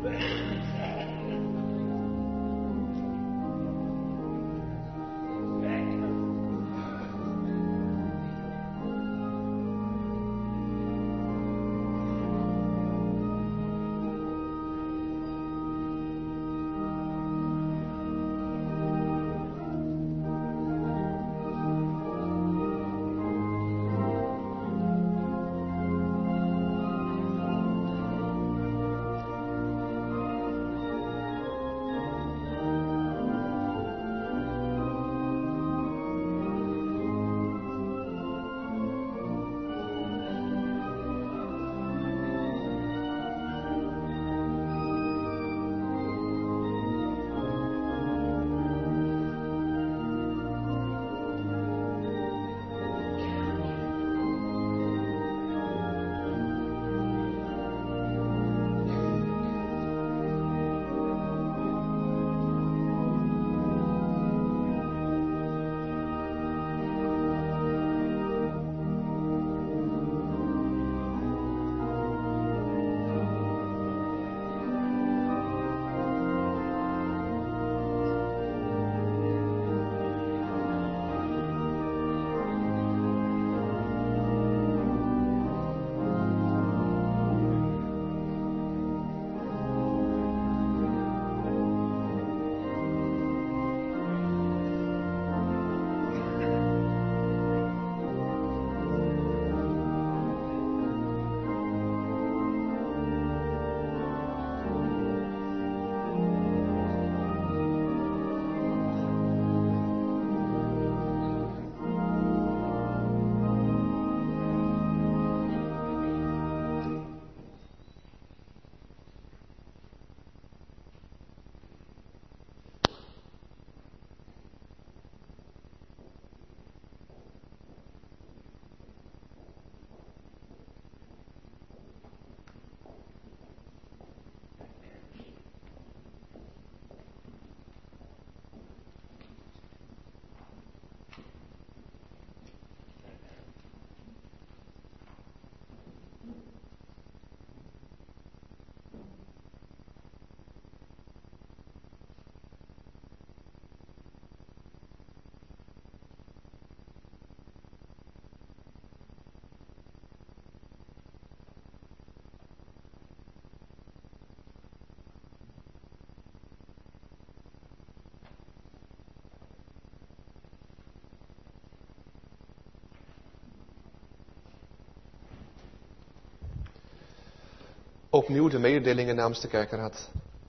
Opnieuw de mededelingen namens de kerkraad.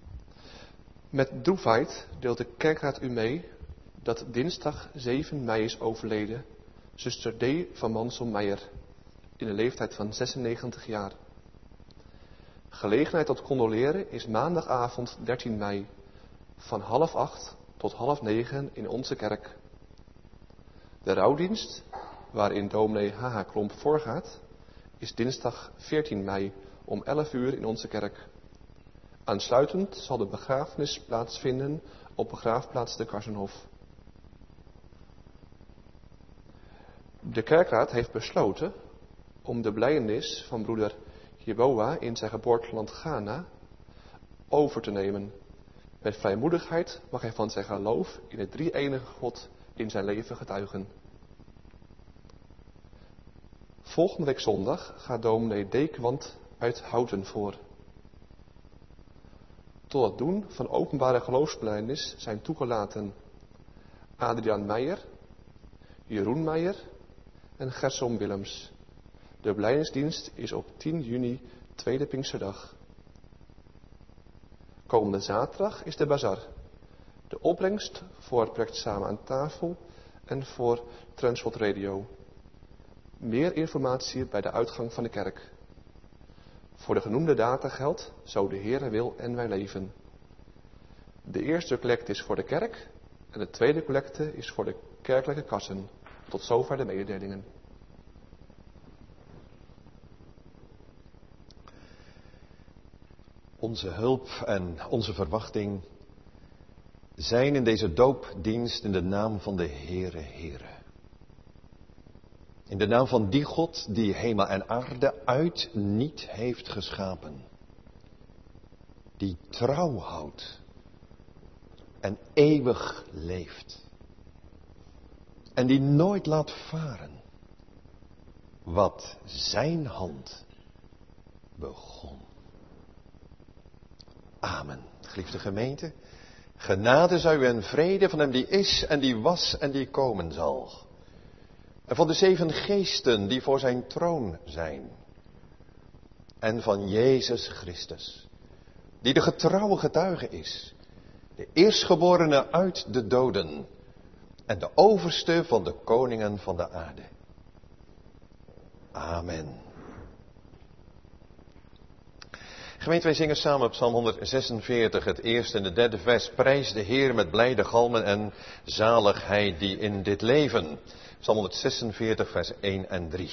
Met droefheid deelt de kerkraad u mee dat dinsdag 7 mei is overleden zuster D. van Mansel-Meijer in de leeftijd van 96 jaar. Gelegenheid tot condoleren is maandagavond 13 mei van 7:30 tot 8:30 in onze kerk. De rouwdienst, waarin dominee H.H. Klomp voorgaat, is dinsdag 14 mei om 11 uur in onze kerk. Aansluitend zal de begrafenis plaatsvinden op begraafplaats de Karsenhof. De kerkraad heeft besloten om de belijdenis van broeder Jeboa in zijn geboorteland Ghana over te nemen. Met vrijmoedigheid mag hij van zijn geloof in de drie-enige God in zijn leven getuigen. Volgende week zondag gaat dominee Deekwant uit Houten voor. Tot het doen van openbare geloofsbelijdenis zijn toegelaten Adriaan Meijer, Jeroen Meijer en Gersom Willems. De belijdenisdienst is op 10 juni, tweede Pinksterdag. Komende zaterdag is de bazar. De opbrengst voor het project Samen aan tafel en voor Transworld Radio. Meer informatie bij de uitgang van de kerk. Voor de genoemde data geldt, zo de Heere wil en wij leven. De eerste collecte is voor de kerk en de tweede collecte is voor de kerkelijke kassen. Tot zover de mededelingen. Onze hulp en onze verwachting zijn in deze doopdienst in de naam van de Heere. In de naam van die God die hemel en aarde uit niet heeft geschapen. die trouw houdt en eeuwig leeft. En die nooit laat varen wat zijn hand begon. Amen. Geliefde gemeente, genade zij u en vrede van hem die is en die was en die komen zal. En van de 7 geesten die voor zijn troon zijn. En van Jezus Christus, die de getrouwe getuige is, de eerstgeborene uit de doden en de overste van de koningen van de aarde. Amen. Gemeente, wij zingen samen Psalm 146, het eerste en de derde vers. Prijs de Heer met blijde galmen en zalig hij die in dit leven. Psalm 146, vers 1 en 3.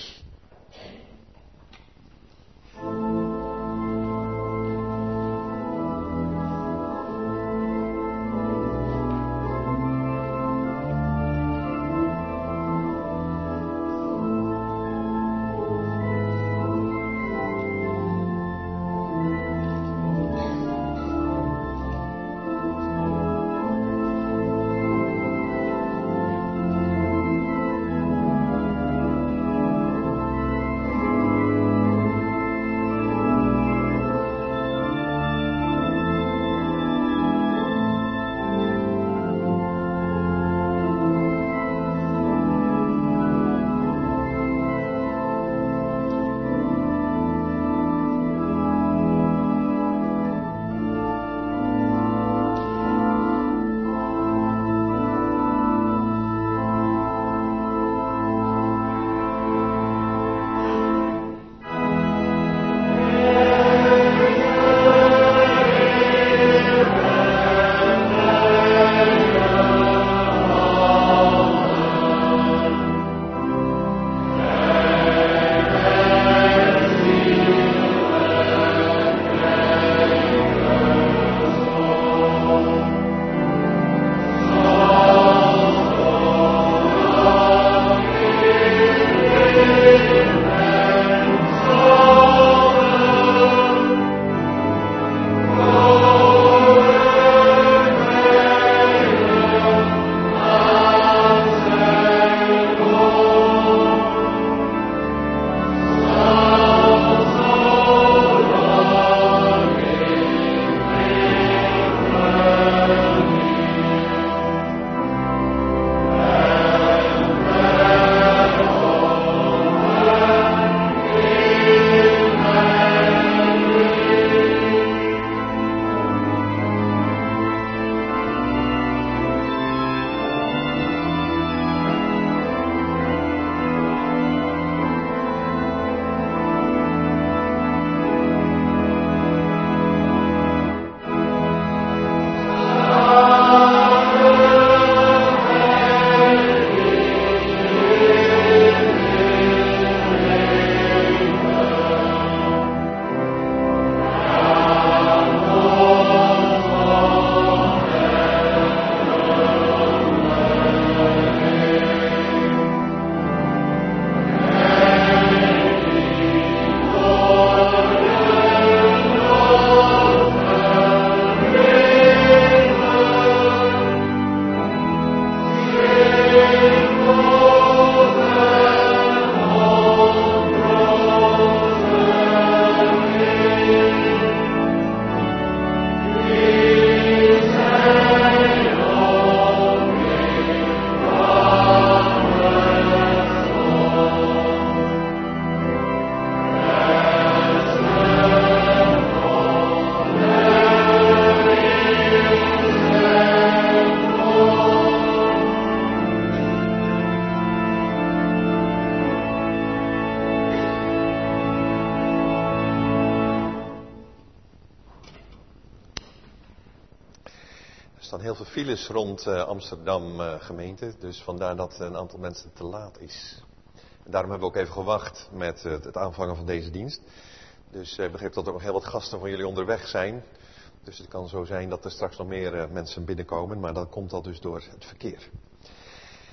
staan heel veel files rond Amsterdam gemeente. Dus vandaar dat een aantal mensen te laat is. En daarom hebben we ook even gewacht met het aanvangen van deze dienst. Dus ik begreep dat er nog heel wat gasten van jullie onderweg zijn. Dus het kan zo zijn dat er straks nog meer mensen binnenkomen. Maar dan komt dat dus door het verkeer.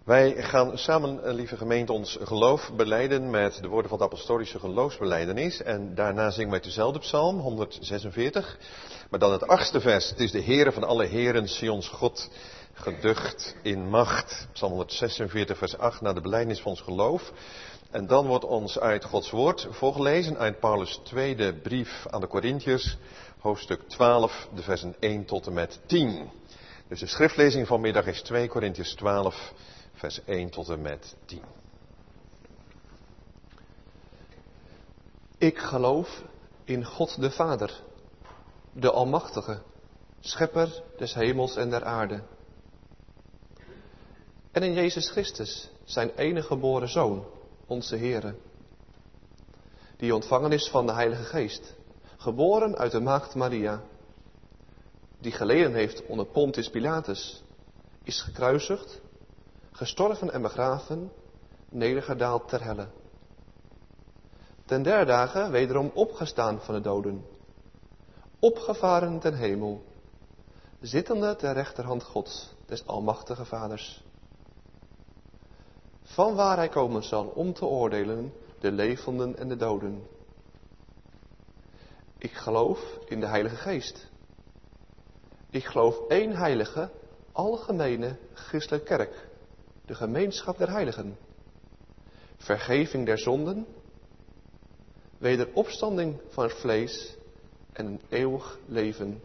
Wij gaan samen, lieve gemeente, ons geloof belijden met de woorden van de apostolische geloofsbelijdenis. En daarna zingen wij dezelfde psalm, 146. Maar dan het 8e vers. Het is de Heere van alle heren, Sions God, geducht in macht. Psalm 146, vers 8, naar de belijdenis van ons geloof. En dan wordt ons uit Gods woord voorgelezen uit Paulus' tweede brief aan de Korintiërs, hoofdstuk 12, de versen 1 tot en met 10. Dus de schriftlezing vanmiddag is 2 Korintiërs 12, vers 1 tot en met 10. Ik geloof in God de Vader, de Almachtige, Schepper des hemels en der aarde. En in Jezus Christus, zijn enige geboren Zoon, onze Heere, die ontvangen is van de Heilige Geest, geboren uit de maagd Maria, die geleden heeft onder Pontius Pilatus, is gekruisigd, gestorven en begraven, nedergedaald ter helle. Ten derde dagen wederom opgestaan van de doden, opgevaren ten hemel, zittende ter rechterhand Gods, des Almachtige Vaders. Vanwaar hij komen zal om te oordelen de levenden en de doden. Ik geloof in de Heilige Geest. Ik geloof één heilige, algemene, christelijke kerk, de gemeenschap der heiligen, vergeving der zonden, wederopstanding van het vlees en een eeuwig leven.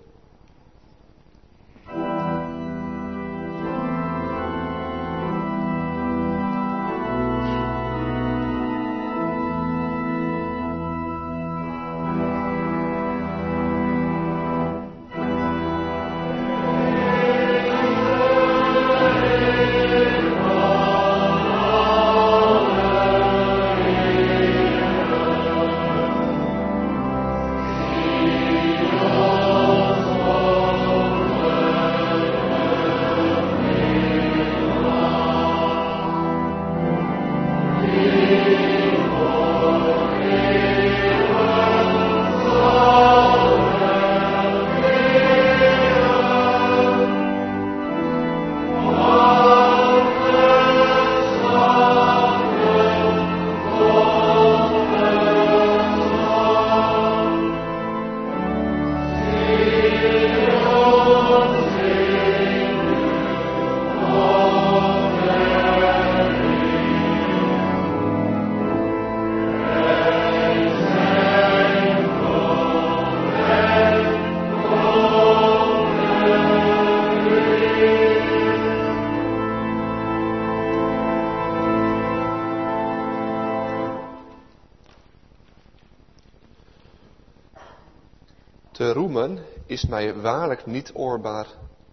Te roemen is mij waarlijk niet oorbaar,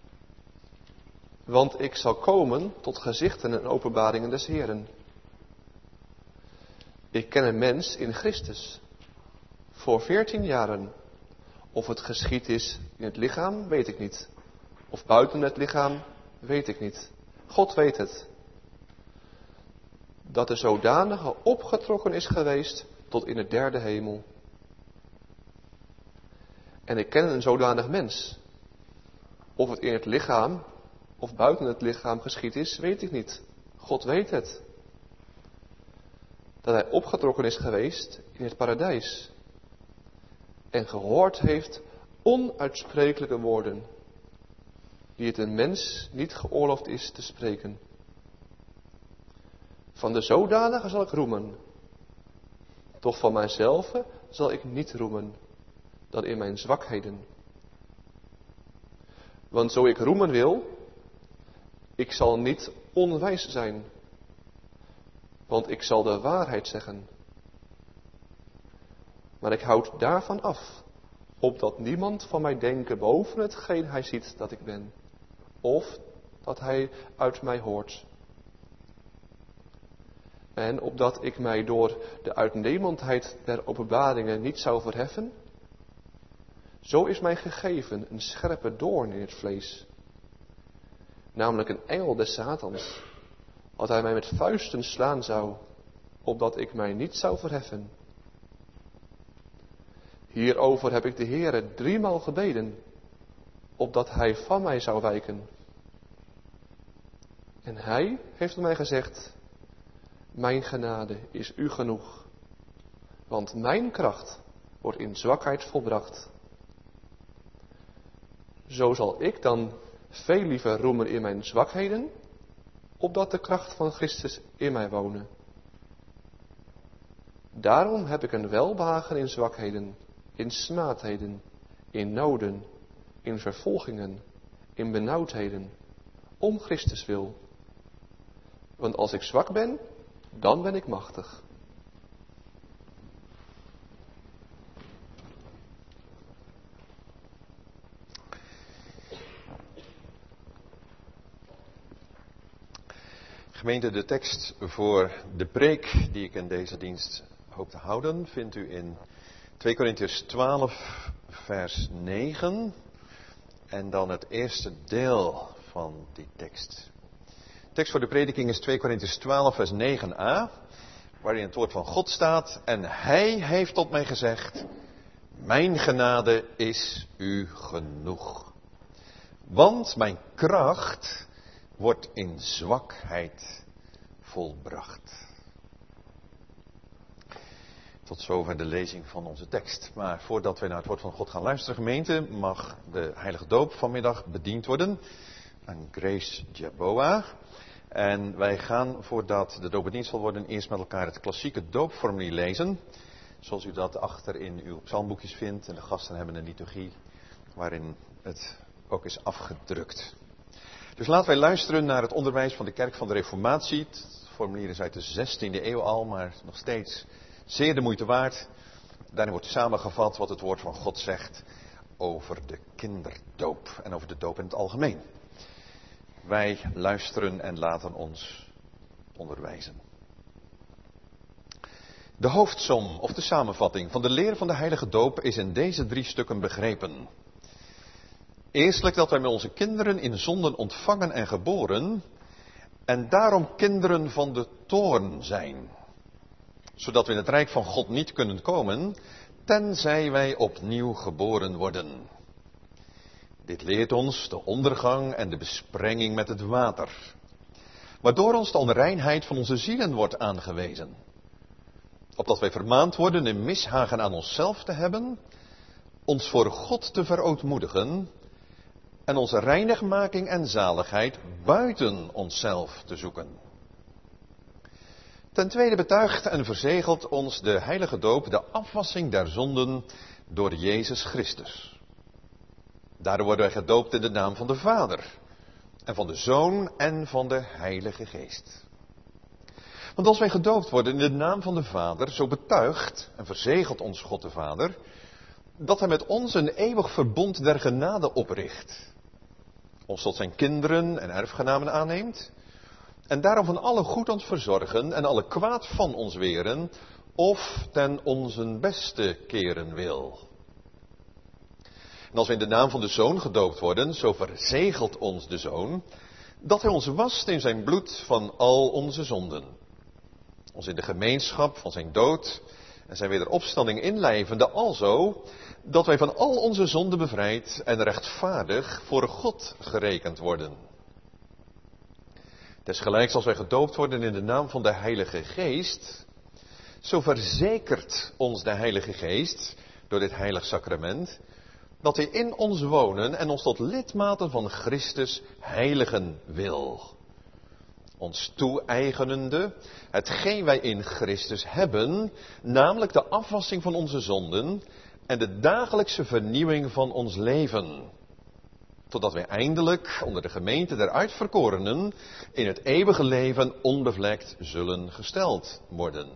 want ik zal komen tot gezichten en openbaringen des Heeren. Ik ken een mens in Christus, voor 14 jaren. Of het geschied is in het lichaam, weet ik niet. Of buiten het lichaam, weet ik niet. God weet het. Dat de zodanige opgetrokken is geweest tot in de derde hemel. En ik ken een zodanig mens. Of het in het lichaam of buiten het lichaam geschied is, weet ik niet. God weet het. Dat hij opgetrokken is geweest in het paradijs. En gehoord heeft onuitsprekelijke woorden, die het een mens niet geoorloofd is te spreken. Van de zodanige zal ik roemen. Toch van mijzelf zal ik niet roemen, dan in mijn zwakheden. Want zo ik roemen wil, ik zal niet onwijs zijn, want ik zal de waarheid zeggen. Maar ik houd daarvan af, opdat niemand van mij denke boven hetgeen hij ziet dat ik ben, of dat hij uit mij hoort. En opdat ik mij door de uitnemendheid der openbaringen niet zou verheffen, zo is mij gegeven een scherpe doorn in het vlees, namelijk een engel des Satans, dat hij mij met vuisten slaan zou, opdat ik mij niet zou verheffen. Hierover heb ik de Heere 3-maal gebeden, opdat hij van mij zou wijken. En hij heeft tot mij gezegd, mijn genade is u genoeg, want mijn kracht wordt in zwakheid volbracht. Zo zal ik dan veel liever roemen in mijn zwakheden, opdat de kracht van Christus in mij wonen. Daarom heb ik een welbehagen in zwakheden, in smaadheden, in noden, in vervolgingen, in benauwdheden, om Christus wil. Want als ik zwak ben, dan ben ik machtig. Gemeente, de tekst voor de preek die ik in deze dienst hoop te houden, vindt u in 2 Korintiërs 12, vers 9. En dan het eerste deel van die tekst. De tekst voor de prediking is 2 Korintiërs 12, vers 9a, waarin het woord van God staat. En hij heeft tot mij gezegd, mijn genade is u genoeg. Want mijn kracht wordt in zwakheid volbracht. Tot zover de lezing van onze tekst. Maar voordat we naar het woord van God gaan luisteren, gemeente, mag de heilige doop vanmiddag bediend worden aan Grace Jaboa. En wij gaan, voordat de doop bediend zal worden, eerst met elkaar het klassieke doopformulier lezen. Zoals u dat achter in uw psalmboekjes vindt. En de gasten hebben een liturgie waarin het ook is afgedrukt. Dus laten wij luisteren naar het onderwijs van de Kerk van de Reformatie. Het formulier is uit de 16e eeuw al, maar nog steeds zeer de moeite waard. Daarin wordt samengevat wat het woord van God zegt over de kinderdoop en over de doop in het algemeen. Wij luisteren en laten ons onderwijzen. De hoofdsom of de samenvatting van de leer van de heilige doop is in deze 3 stukken begrepen. Eerstelijk dat wij met onze kinderen in zonden ontvangen en geboren en daarom kinderen van de toorn zijn. Zodat we in het rijk van God niet kunnen komen, tenzij wij opnieuw geboren worden. Dit leert ons de ondergang en de besprenging met het water, waardoor ons de onreinheid van onze zielen wordt aangewezen. Opdat wij vermaand worden een mishagen aan onszelf te hebben, ons voor God te verootmoedigen en onze reinigmaking en zaligheid buiten onszelf te zoeken. Ten tweede betuigt en verzegelt ons de heilige doop de afwassing der zonden door Jezus Christus. Daardoor worden wij gedoopt in de naam van de Vader en van de Zoon en van de Heilige Geest. Want als wij gedoopt worden in de naam van de Vader, zo betuigt en verzegelt ons God de Vader dat hij met ons een eeuwig verbond der genade opricht, ons tot zijn kinderen en erfgenamen aanneemt, en daarom van alle goed ons verzorgen en alle kwaad van ons weren, of ten onze beste keren wil. En als we in de naam van de Zoon gedoopt worden, zo verzegelt ons de Zoon, dat hij ons wast in zijn bloed van al onze zonden. Ons in de gemeenschap van zijn dood en zijn wederopstanding inlijvende, alzo dat wij van al onze zonden bevrijd en rechtvaardig voor God gerekend worden. Desgelijks als wij gedoopt worden in de naam van de Heilige Geest, zo verzekert ons de Heilige Geest door dit heilig sacrament dat hij in ons wonen en ons tot lidmaten van Christus heiligen wil. Ons toe-eigenende hetgeen wij in Christus hebben, namelijk de afwassing van onze zonden en de dagelijkse vernieuwing van ons leven. Totdat wij eindelijk onder de gemeente der uitverkorenen in het eeuwige leven onbevlekt zullen gesteld worden.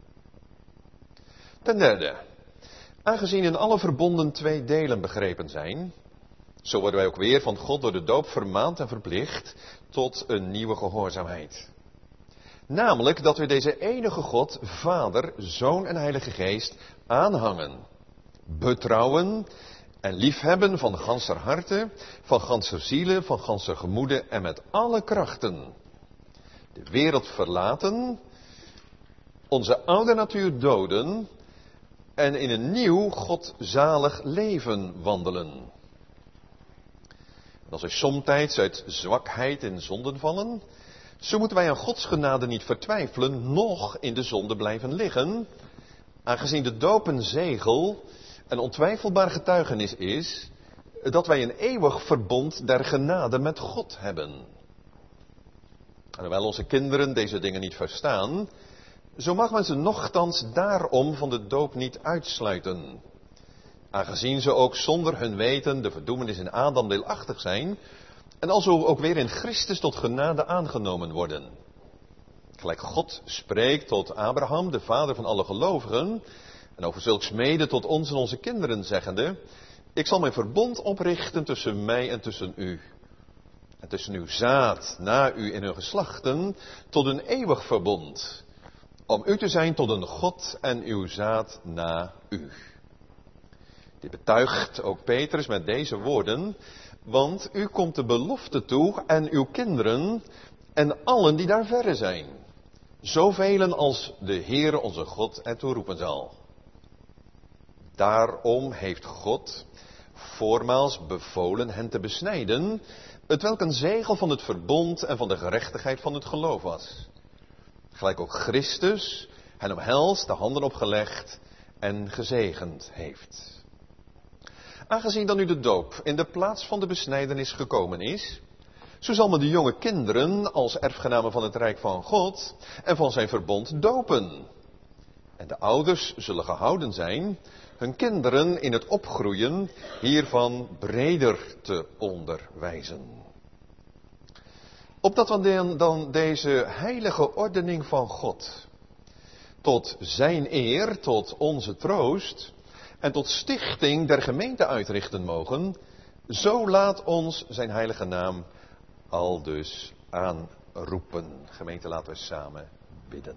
Ten derde, aangezien in alle verbonden 2 delen begrepen zijn, zo worden wij ook weer van God door de doop vermaand en verplicht tot een nieuwe gehoorzaamheid. Namelijk dat we deze enige God, Vader, Zoon en Heilige Geest aanhangen, betrouwen en liefhebben van ganser harte, van ganser ziele, van ganser gemoede en met alle krachten. De wereld verlaten, onze oude natuur doden en in een nieuw godzalig leven wandelen. En als wij somtijds uit zwakheid in zonden vallen, Zo moeten wij aan Gods genade niet vertwijfelen, noch in de zonde blijven liggen, aangezien de doop een zegel en ontwijfelbaar getuigenis is dat wij een eeuwig verbond der genade met God hebben. En hoewel onze kinderen deze dingen niet verstaan, zo mag men ze nochtans daarom van de doop niet uitsluiten. Aangezien ze ook zonder hun weten de verdoemenis in Adam deelachtig zijn en alzo ook weer in Christus tot genade aangenomen worden. Gelijk God spreekt tot Abraham, de vader van alle gelovigen, en over zulks mede tot ons en onze kinderen zeggende: ik zal mijn verbond oprichten tussen mij en tussen u. En tussen uw zaad na u in hun geslachten tot een eeuwig verbond. Om u te zijn tot een God en uw zaad na u. Dit betuigt ook Petrus met deze woorden. Want u komt de belofte toe en uw kinderen en allen die daar verre zijn. Zoveel als de Heere onze God ertoe roepen zal. Daarom heeft God voormaals bevolen hen te besnijden, hetwelk een zegel van het verbond en van de gerechtigheid van het geloof was. Gelijk ook Christus hen omhelst, de handen opgelegd en gezegend heeft. Aangezien dan nu de doop in de plaats van de besnijdenis gekomen is, zo zal men de jonge kinderen als erfgenamen van het rijk van God en van zijn verbond dopen. En de ouders zullen gehouden zijn hun kinderen in het opgroeien hiervan breder te onderwijzen. Opdat dan deze heilige ordening van God tot zijn eer, tot onze troost en tot stichting der gemeente uitrichten mogen, zo laat ons zijn heilige naam aldus aanroepen. Gemeente, laten we samen bidden.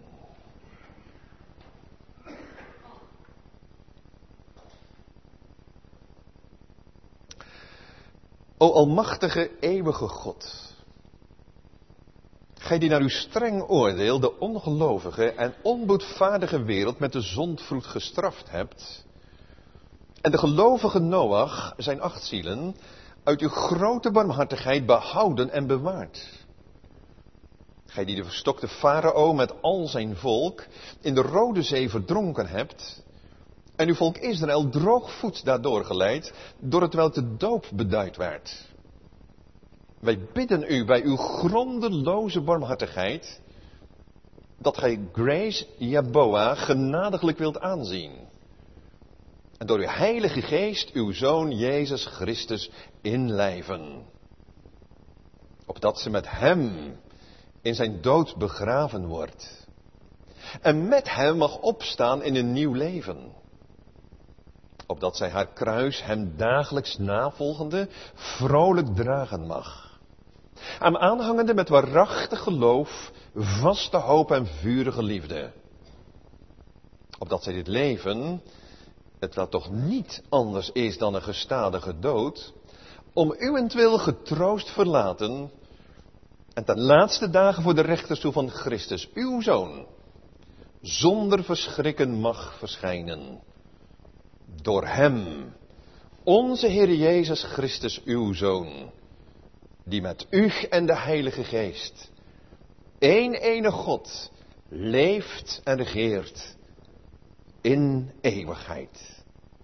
O almachtige, eeuwige God, gij die naar uw streng oordeel de ongelovige en onboedvaardige wereld met de zondvloed gestraft hebt, en de gelovige Noach, zijn 8 zielen, uit uw grote barmhartigheid behouden en bewaard. Gij die de verstokte farao met al zijn volk in de Rode Zee verdronken hebt, en uw volk Israël droogvoets daardoor geleid, door het welk de doop beduid werd. Wij bidden u bij uw grondeloze barmhartigheid, dat gij Grace Jaboa genadiglijk wilt aanzien. En door uw heilige geest uw Zoon Jezus Christus inlijven. Opdat ze met hem in zijn dood begraven wordt. En met hem mag opstaan in een nieuw leven. Opdat zij haar kruis hem dagelijks navolgende vrolijk dragen mag. Hem aanhangende met waarachtig geloof, vaste hoop en vurige liefde. Opdat zij dit leven, het wat toch niet anders is dan een gestadige dood, om uwentwil getroost verlaten en ten laatste dagen voor de rechterstoel van Christus, uw Zoon, zonder verschrikken mag verschijnen. Door hem, onze Heer Jezus Christus, uw Zoon, die met u en de Heilige Geest, één ene God, leeft en regeert in eeuwigheid.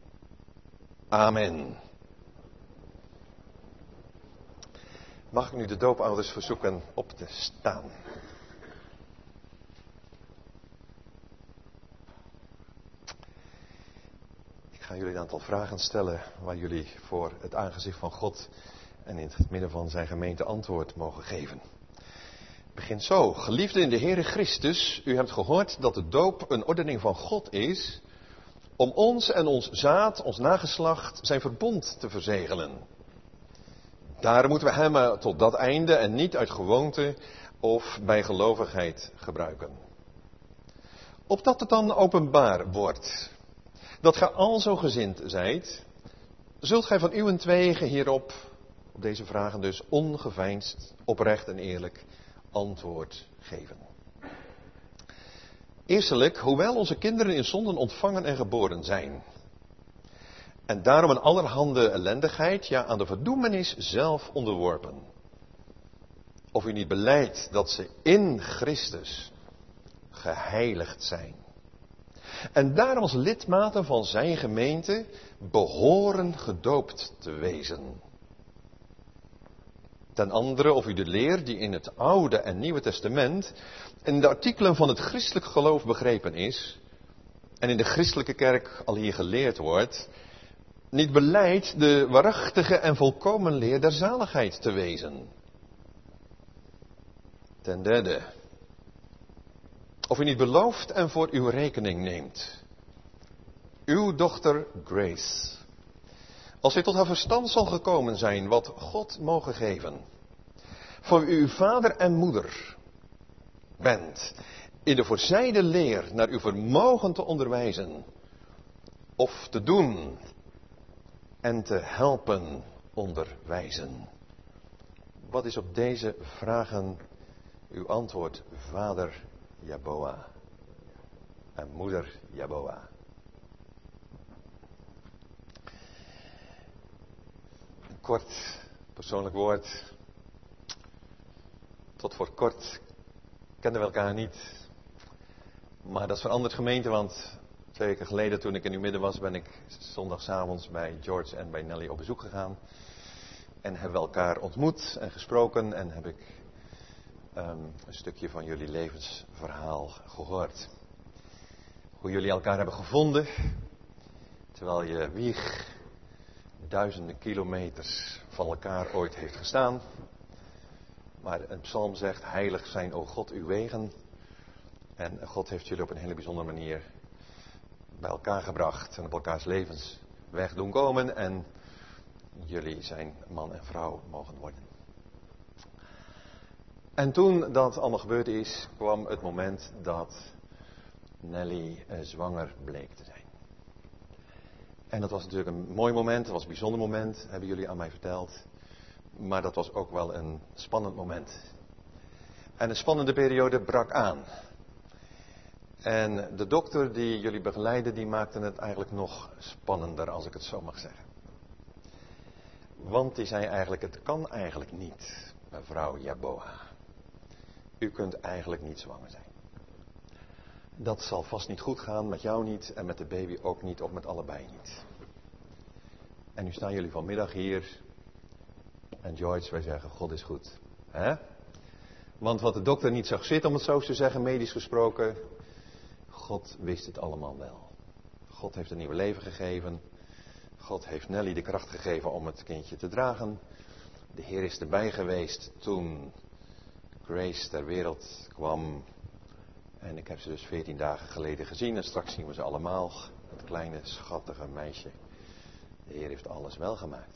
Amen. Mag ik nu de doopouders verzoeken op te staan? Ik ga jullie een aantal vragen stellen waar jullie voor het aangezicht van God en in het midden van zijn gemeente antwoord mogen geven. Het begint zo. Geliefde in de Heere Christus, u hebt gehoord dat de doop een ordening van God is om ons en ons zaad, ons nageslacht, zijn verbond te verzegelen. Daar moeten we hem tot dat einde en niet uit gewoonte of bij gelovigheid gebruiken. Opdat het dan openbaar wordt dat gij alzo gezind zijt, zult gij van uwentwege hierop, op deze vragen dus, ongeveinsd, oprecht en eerlijk antwoord geven. Eerstelijk, hoewel onze kinderen in zonden ontvangen en geboren zijn, en daarom aan allerhande ellendigheid, ja aan de verdoemenis zelf onderworpen. of u niet belijdt dat ze in Christus geheiligd zijn. En daarom als lidmaten van zijn gemeente behoren gedoopt te wezen. Ten andere of u de leer die in het Oude en Nieuwe Testament in de artikelen van het christelijk geloof begrepen is en in de christelijke kerk al hier geleerd wordt, niet belijdt de waarachtige en volkomen leer der zaligheid te wezen. Ten derde, of u niet belooft en voor uw rekening neemt. Uw dochter Grace, als zij tot haar verstand zal gekomen zijn wat God mogen geven, voor u vader en moeder bent, in de voorzijde leer naar uw vermogen te onderwijzen, of te doen en te helpen onderwijzen. Wat is op deze vragen uw antwoord, vader Jaboa en moeder Jaboa? Een kort persoonlijk woord. Tot voor kort kenden we elkaar niet. Maar dat is veranderd, gemeente, want 2 weken geleden toen ik in uw midden was, ben ik zondagsavonds bij George en bij Nelly op bezoek gegaan. En hebben we elkaar ontmoet en gesproken en heb ik een stukje van jullie levensverhaal gehoord. Hoe jullie elkaar hebben gevonden, terwijl je wieg duizenden kilometers van elkaar ooit heeft gestaan. Maar een psalm zegt, heilig zijn, o God, uw wegen. En God heeft jullie op een hele bijzondere manier bij elkaar gebracht en op elkaars levensweg doen komen. En jullie zijn man en vrouw mogen worden. En toen dat allemaal gebeurd is, kwam het moment dat Nelly zwanger bleek te zijn. En dat was natuurlijk een mooi moment, dat was een bijzonder moment, hebben jullie aan mij verteld. Maar dat was ook wel een spannend moment. En een spannende periode brak aan. En de dokter die jullie begeleidde, die maakte het eigenlijk nog spannender, als ik het zo mag zeggen. Want die zei eigenlijk, het kan eigenlijk niet, mevrouw Jaboa. U kunt eigenlijk niet zwanger zijn. Dat zal vast niet goed gaan, met jou niet en met de baby ook niet, of met allebei niet. En nu staan jullie vanmiddag hier. En George, wij zeggen, God is goed. Hè? Want wat de dokter niet zag zitten, om het zo te zeggen, medisch gesproken, God wist het allemaal wel. God heeft een nieuw leven gegeven. God heeft Nelly de kracht gegeven om het kindje te dragen. De Heer is erbij geweest toen Grace ter wereld kwam. En ik heb ze dus 14 dagen geleden gezien. En straks zien we ze allemaal. Het kleine, schattige meisje. De Heer heeft alles wel gemaakt.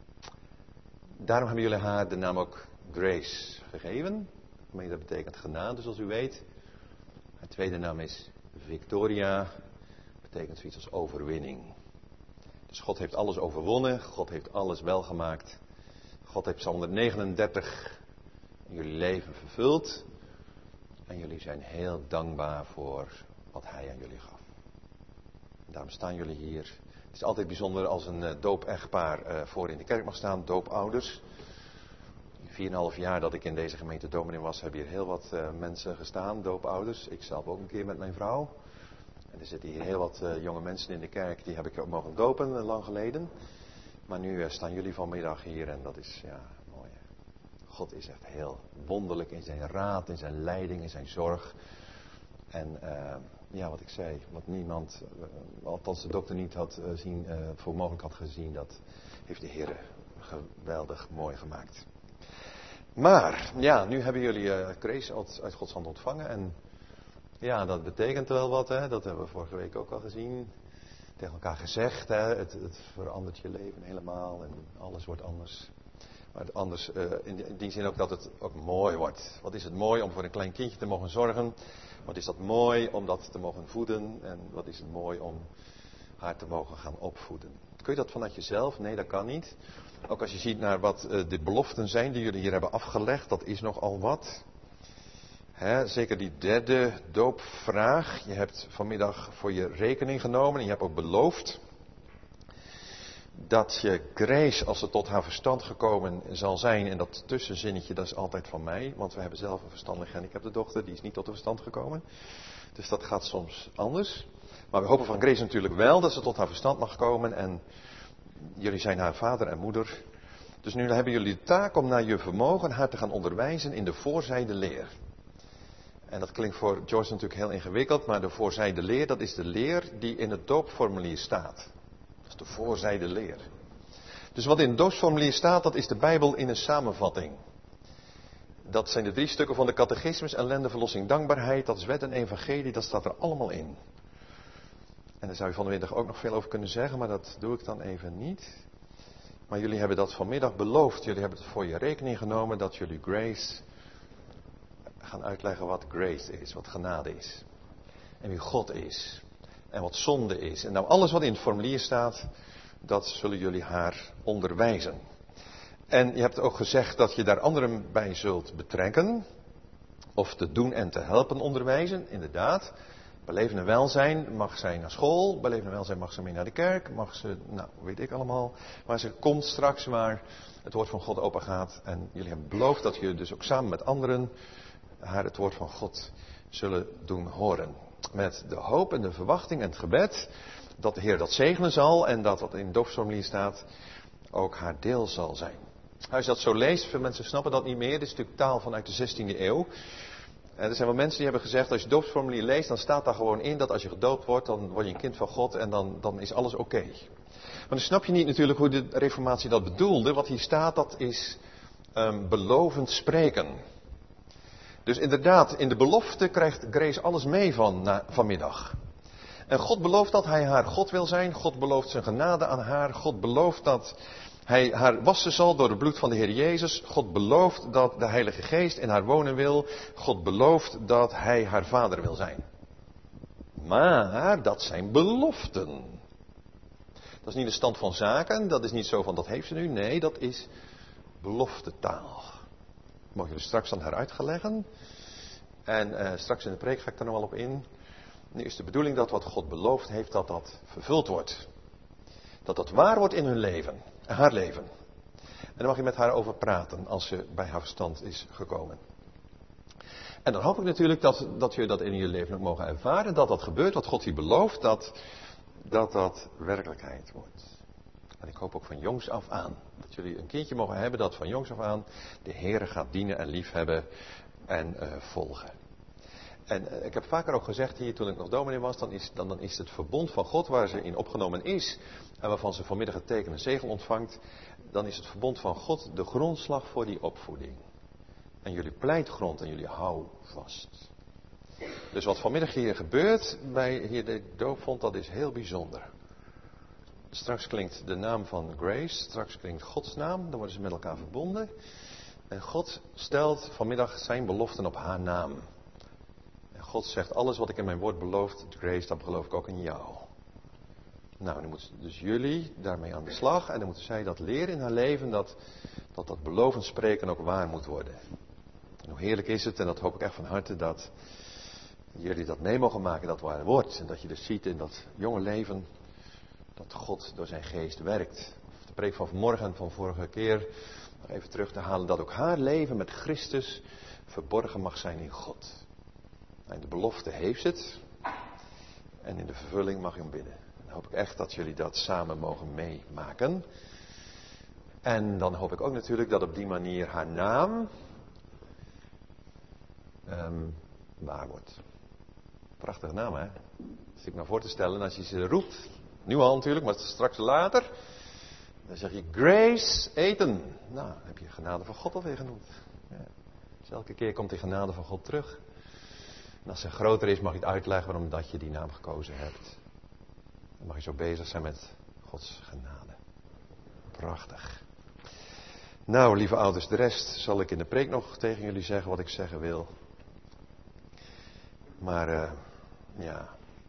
Daarom hebben jullie haar de naam ook Grace gegeven. Dat betekent genade, zoals u weet. Haar tweede naam is Victoria. Dat betekent zoiets als overwinning. Dus God heeft alles overwonnen. God heeft alles wel gemaakt. God heeft Psalm 139 in jullie leven vervuld. En jullie zijn heel dankbaar voor wat hij aan jullie gaf. En daarom staan jullie hier. Het is altijd bijzonder als een doop-echtpaar voor in de kerk mag staan, doopouders. 4,5 jaar dat ik in deze gemeente dominee was, hebben hier heel wat mensen gestaan, doopouders. Ik zelf ook een keer met mijn vrouw. En er zitten hier heel wat jonge mensen in de kerk, die heb ik ook mogen dopen lang geleden. Maar nu staan jullie vanmiddag hier en dat is mooi. God is echt heel wonderlijk in zijn raad, in zijn leiding, in zijn zorg. En wat ik zei, wat niemand, althans de dokter niet had voor mogelijk had gezien, dat heeft de Heer geweldig mooi gemaakt. Maar, nu hebben jullie Grace uit Gods hand ontvangen en dat betekent wel wat, hè? Dat hebben we vorige week ook al gezien. Tegen elkaar gezegd, hè? Het verandert je leven helemaal en alles wordt anders. Maar anders, in die zin ook dat het ook mooi wordt. Wat is het mooi om voor een klein kindje te mogen zorgen. Wat is dat mooi om dat te mogen voeden. En wat is het mooi om haar te mogen gaan opvoeden. Kun je dat vanuit jezelf? Nee, dat kan niet. Ook als je ziet naar wat de beloften zijn die jullie hier hebben afgelegd. Dat is nogal wat. Zeker die derde doopvraag. Je hebt vanmiddag voor je rekening genomen en je hebt ook beloofd dat je Grace, als ze tot haar verstand gekomen zal zijn, en dat tussenzinnetje, dat is altijd van mij, want we hebben zelf een verstandig handicapte dochter, die is niet tot de verstand gekomen. Dus dat gaat soms anders. Maar we hopen van Grace natuurlijk wel dat ze tot haar verstand mag komen en jullie zijn haar vader en moeder. Dus nu hebben jullie de taak om naar je vermogen haar te gaan onderwijzen in de voorzijde leer. En dat klinkt voor Joyce natuurlijk heel ingewikkeld, maar de voorzijde leer, dat is de leer die in het doopformulier staat. Dat is de voorzijde leer. Dus wat in het doopsformulier staat, dat is de Bijbel in een samenvatting. Dat zijn de 3 stukken van de catechismus, ellende, verlossing, dankbaarheid, dat is wet en evangelie, dat staat er allemaal in. En daar zou je vanmiddag ook nog veel over kunnen zeggen, maar dat doe ik dan even niet. Maar jullie hebben dat vanmiddag beloofd, jullie hebben het voor je rekening genomen dat jullie Grace gaan uitleggen wat grace is, wat genade is. En wie God is. En wat zonde is. En nou alles wat in het formulier staat, dat zullen jullie haar onderwijzen. En je hebt ook gezegd dat je daar anderen bij zult betrekken. Of te doen en te helpen onderwijzen, inderdaad. Bij leven en welzijn mag zij naar school. Bij leven en welzijn mag ze mee naar de kerk. Mag ze, nou weet ik allemaal. Maar ze komt straks waar het woord van God open gaat. En jullie hebben beloofd dat jullie dus ook samen met anderen haar het woord van God zullen doen horen. Met de hoop en de verwachting en het gebed dat de Heer dat zegenen zal en dat wat in het doopsformulier staat ook haar deel zal zijn. Als je dat zo leest, veel mensen snappen dat niet meer. Dit is natuurlijk taal vanuit de 16e eeuw. En er zijn wel mensen die hebben gezegd, als je het doopsformulier leest, dan staat daar gewoon in dat als je gedoopt wordt, dan word je een kind van God en dan is alles oké. Maar dan snap je niet natuurlijk hoe de Reformatie dat bedoelde. Wat hier staat, dat is belovend spreken. Dus inderdaad, in de belofte krijgt Grace alles mee vanmiddag. En God belooft dat hij haar God wil zijn. God belooft zijn genade aan haar. God belooft dat hij haar wassen zal door het bloed van de Heer Jezus. God belooft dat de Heilige Geest in haar wonen wil. God belooft dat hij haar vader wil zijn. Maar dat zijn beloften. Dat is niet de stand van zaken. Dat is niet zo van dat heeft ze nu. Nee, dat is beloftetaal. Mogen jullie straks aan haar uit gaan leggen. En straks in de preek ga ik daar nog wel op in. Nu is de bedoeling dat wat God beloofd heeft, dat dat vervuld wordt. Dat dat waar wordt in hun leven. Haar leven. En daar mag je met haar over praten als ze bij haar verstand is gekomen. En dan hoop ik natuurlijk dat jullie dat in je leven ook mogen ervaren. Dat dat gebeurt, wat God hier belooft, dat werkelijkheid wordt. En ik hoop ook van jongs af aan. Dat jullie een kindje mogen hebben dat van jongs af aan de Heere gaat dienen en liefhebben en volgen. En ik heb vaker ook gezegd hier toen ik nog dominee was, dan is het verbond van God waar ze in opgenomen is en waarvan ze vanmiddag het teken en zegel ontvangt, dan is het verbond van God de grondslag voor die opvoeding. En jullie pleitgrond en jullie houvast. Dus wat vanmiddag hier gebeurt bij hier de doopvond, dat is heel bijzonder. Straks klinkt de naam van Grace, straks klinkt Gods naam, dan worden ze met elkaar verbonden. En God stelt vanmiddag zijn beloften op haar naam. En God zegt, alles wat ik in mijn woord beloofd, Grace, dat geloof ik ook in jou. Nou, dan moeten dus jullie daarmee aan de slag. En dan moeten zij dat leren in haar leven, dat belovend spreken ook waar moet worden. En hoe heerlijk is het, en dat hoop ik echt van harte, dat jullie dat mee mogen maken, dat waar wordt. En dat je dus ziet in dat jonge leven, dat God door zijn geest werkt. Of de preek van vanmorgen en van vorige keer, nog even terug te halen, dat ook haar leven met Christus verborgen mag zijn in God. En de belofte heeft het. En in de vervulling mag je hem bidden. Dan hoop ik echt dat jullie dat samen mogen meemaken. En dan hoop ik ook natuurlijk dat op die manier haar naam waar wordt. Prachtige naam, hè? Zit ik nou voor te stellen, als je ze roept, nu al natuurlijk, maar straks later, dan zeg je Grace eten. Nou, dan heb je genade van God alweer genoemd. Ja. Dus elke keer komt die genade van God terug. En als ze groter is, mag je het uitleggen waarom dat je die naam gekozen hebt. Dan mag je zo bezig zijn met Gods genade. Prachtig. Nou, lieve ouders, de rest zal ik in de preek nog tegen jullie zeggen wat ik zeggen wil. Maar ja,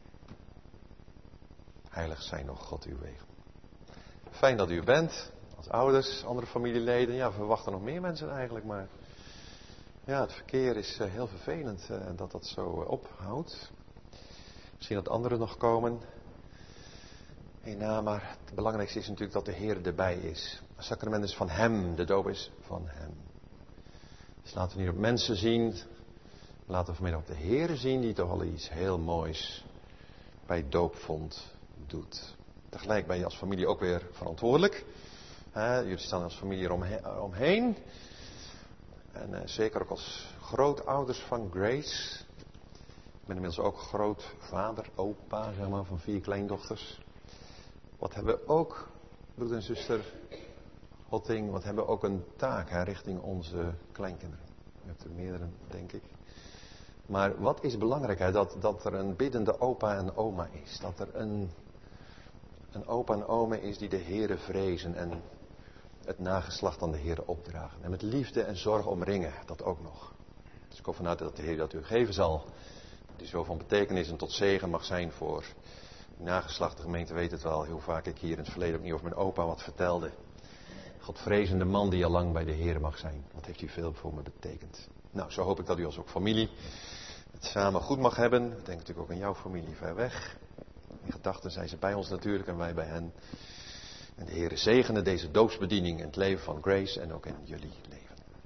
heilig zijn nog God uw wegen. Fijn dat u er bent, als ouders, andere familieleden. Ja, we verwachten nog meer mensen eigenlijk, maar ja, het verkeer is heel vervelend dat dat zo ophoudt. Misschien dat anderen nog komen. Maar het belangrijkste is natuurlijk dat de Heer erbij is. Het sacrament is van Hem, de doop is van Hem. Dus laten we niet op mensen zien, laten we vanmiddag op de Heer zien die toch al iets heel moois bij doopvond doet. Tegelijk ben je als familie ook weer verantwoordelijk. Jullie staan als familie eromheen. En zeker ook als grootouders van Grace. Ik ben inmiddels ook grootvader, opa, zeg maar, van 4 kleindochters. Wat hebben we ook, broeder en zuster Hotting, wat hebben we ook een taak richting onze kleinkinderen. Je hebt er meerdere, denk ik. Maar wat is belangrijk? Dat er een biddende opa en oma is. Dat er een opa en oma is die de Heere vrezen en het nageslacht aan de Heere opdragen. En met liefde en zorg omringen, dat ook nog. Dus ik hoop vanuit dat de Heer dat u geven zal. Die zo van betekenis en tot zegen mag zijn voor uw nageslacht. De gemeente weet het wel, hoe vaak ik hier in het verleden ook niet over mijn opa wat vertelde. Godvrezende man die al lang bij de Heer mag zijn. Wat heeft u veel voor me betekend. Nou, zo hoop ik dat u als ook familie het samen goed mag hebben. Ik denk natuurlijk ook aan jouw familie ver weg. In gedachten zijn ze bij ons natuurlijk en wij bij hen. En de Heer zegene deze doopsbediening in het leven van Grace en ook in jullie leven.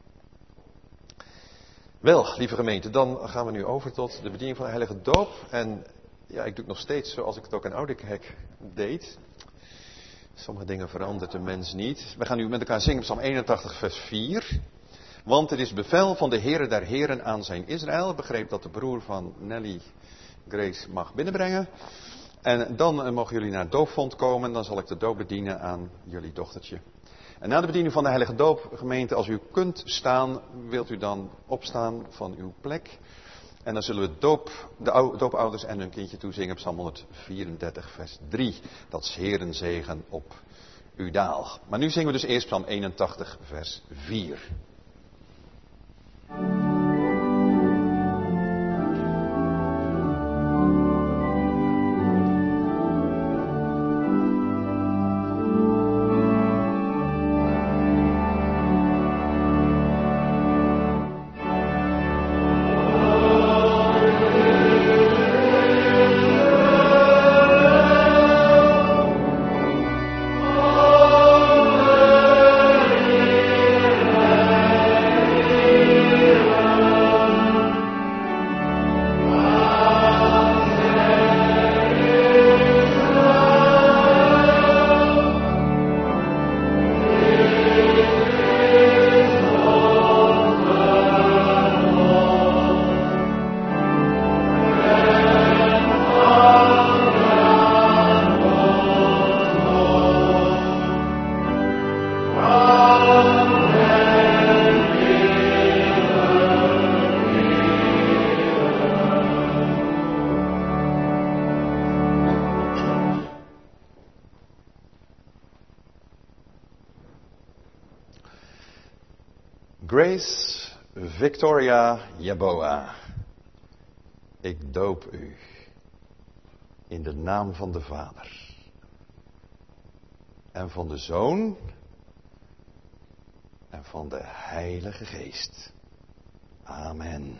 Wel, lieve gemeente, dan gaan we nu over tot de bediening van de heilige doop. En ja, ik doe het nog steeds zoals ik het ook in Oudekerk deed. Sommige dingen verandert de mens niet. We gaan nu met elkaar zingen Psalm 81 vers 4. Want het is bevel van de Heere der Heren aan zijn Israël. Ik begreep dat de broer van Nelly Grace mag binnenbrengen. En dan mogen jullie naar het doopvond komen. Dan zal ik de doop bedienen aan jullie dochtertje. En na de bediening van de heilige doop, gemeente, als u kunt staan, wilt u dan opstaan van uw plek. En dan zullen we de doopouders en hun kindje toezingen op Psalm 134 vers 3. Dat is Heeren zegen op uw daal. Maar nu zingen we dus eerst Psalm 81 vers 4. Grace Victoria Jeboa, ik doop u in de naam van de Vader en van de Zoon en van de Heilige Geest. Amen.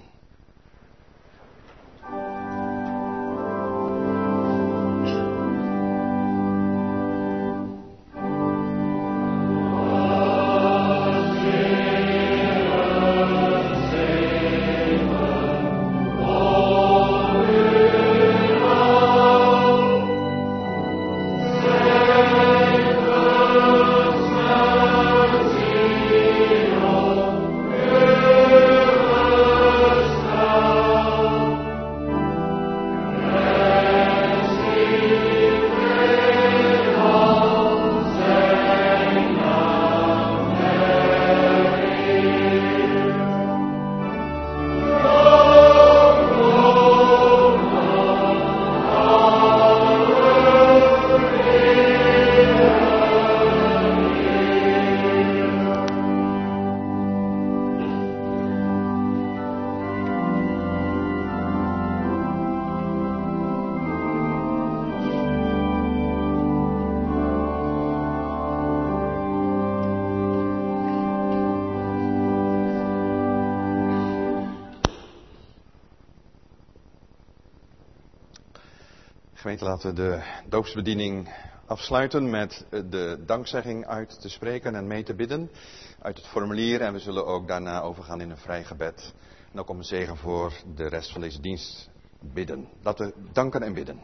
Gemeente, laten we de doopsbediening afsluiten met de dankzegging uit te spreken en mee te bidden uit het formulier. En we zullen ook daarna overgaan in een vrij gebed. En ook om een zegen voor de rest van deze dienst bidden. Laten we danken en bidden.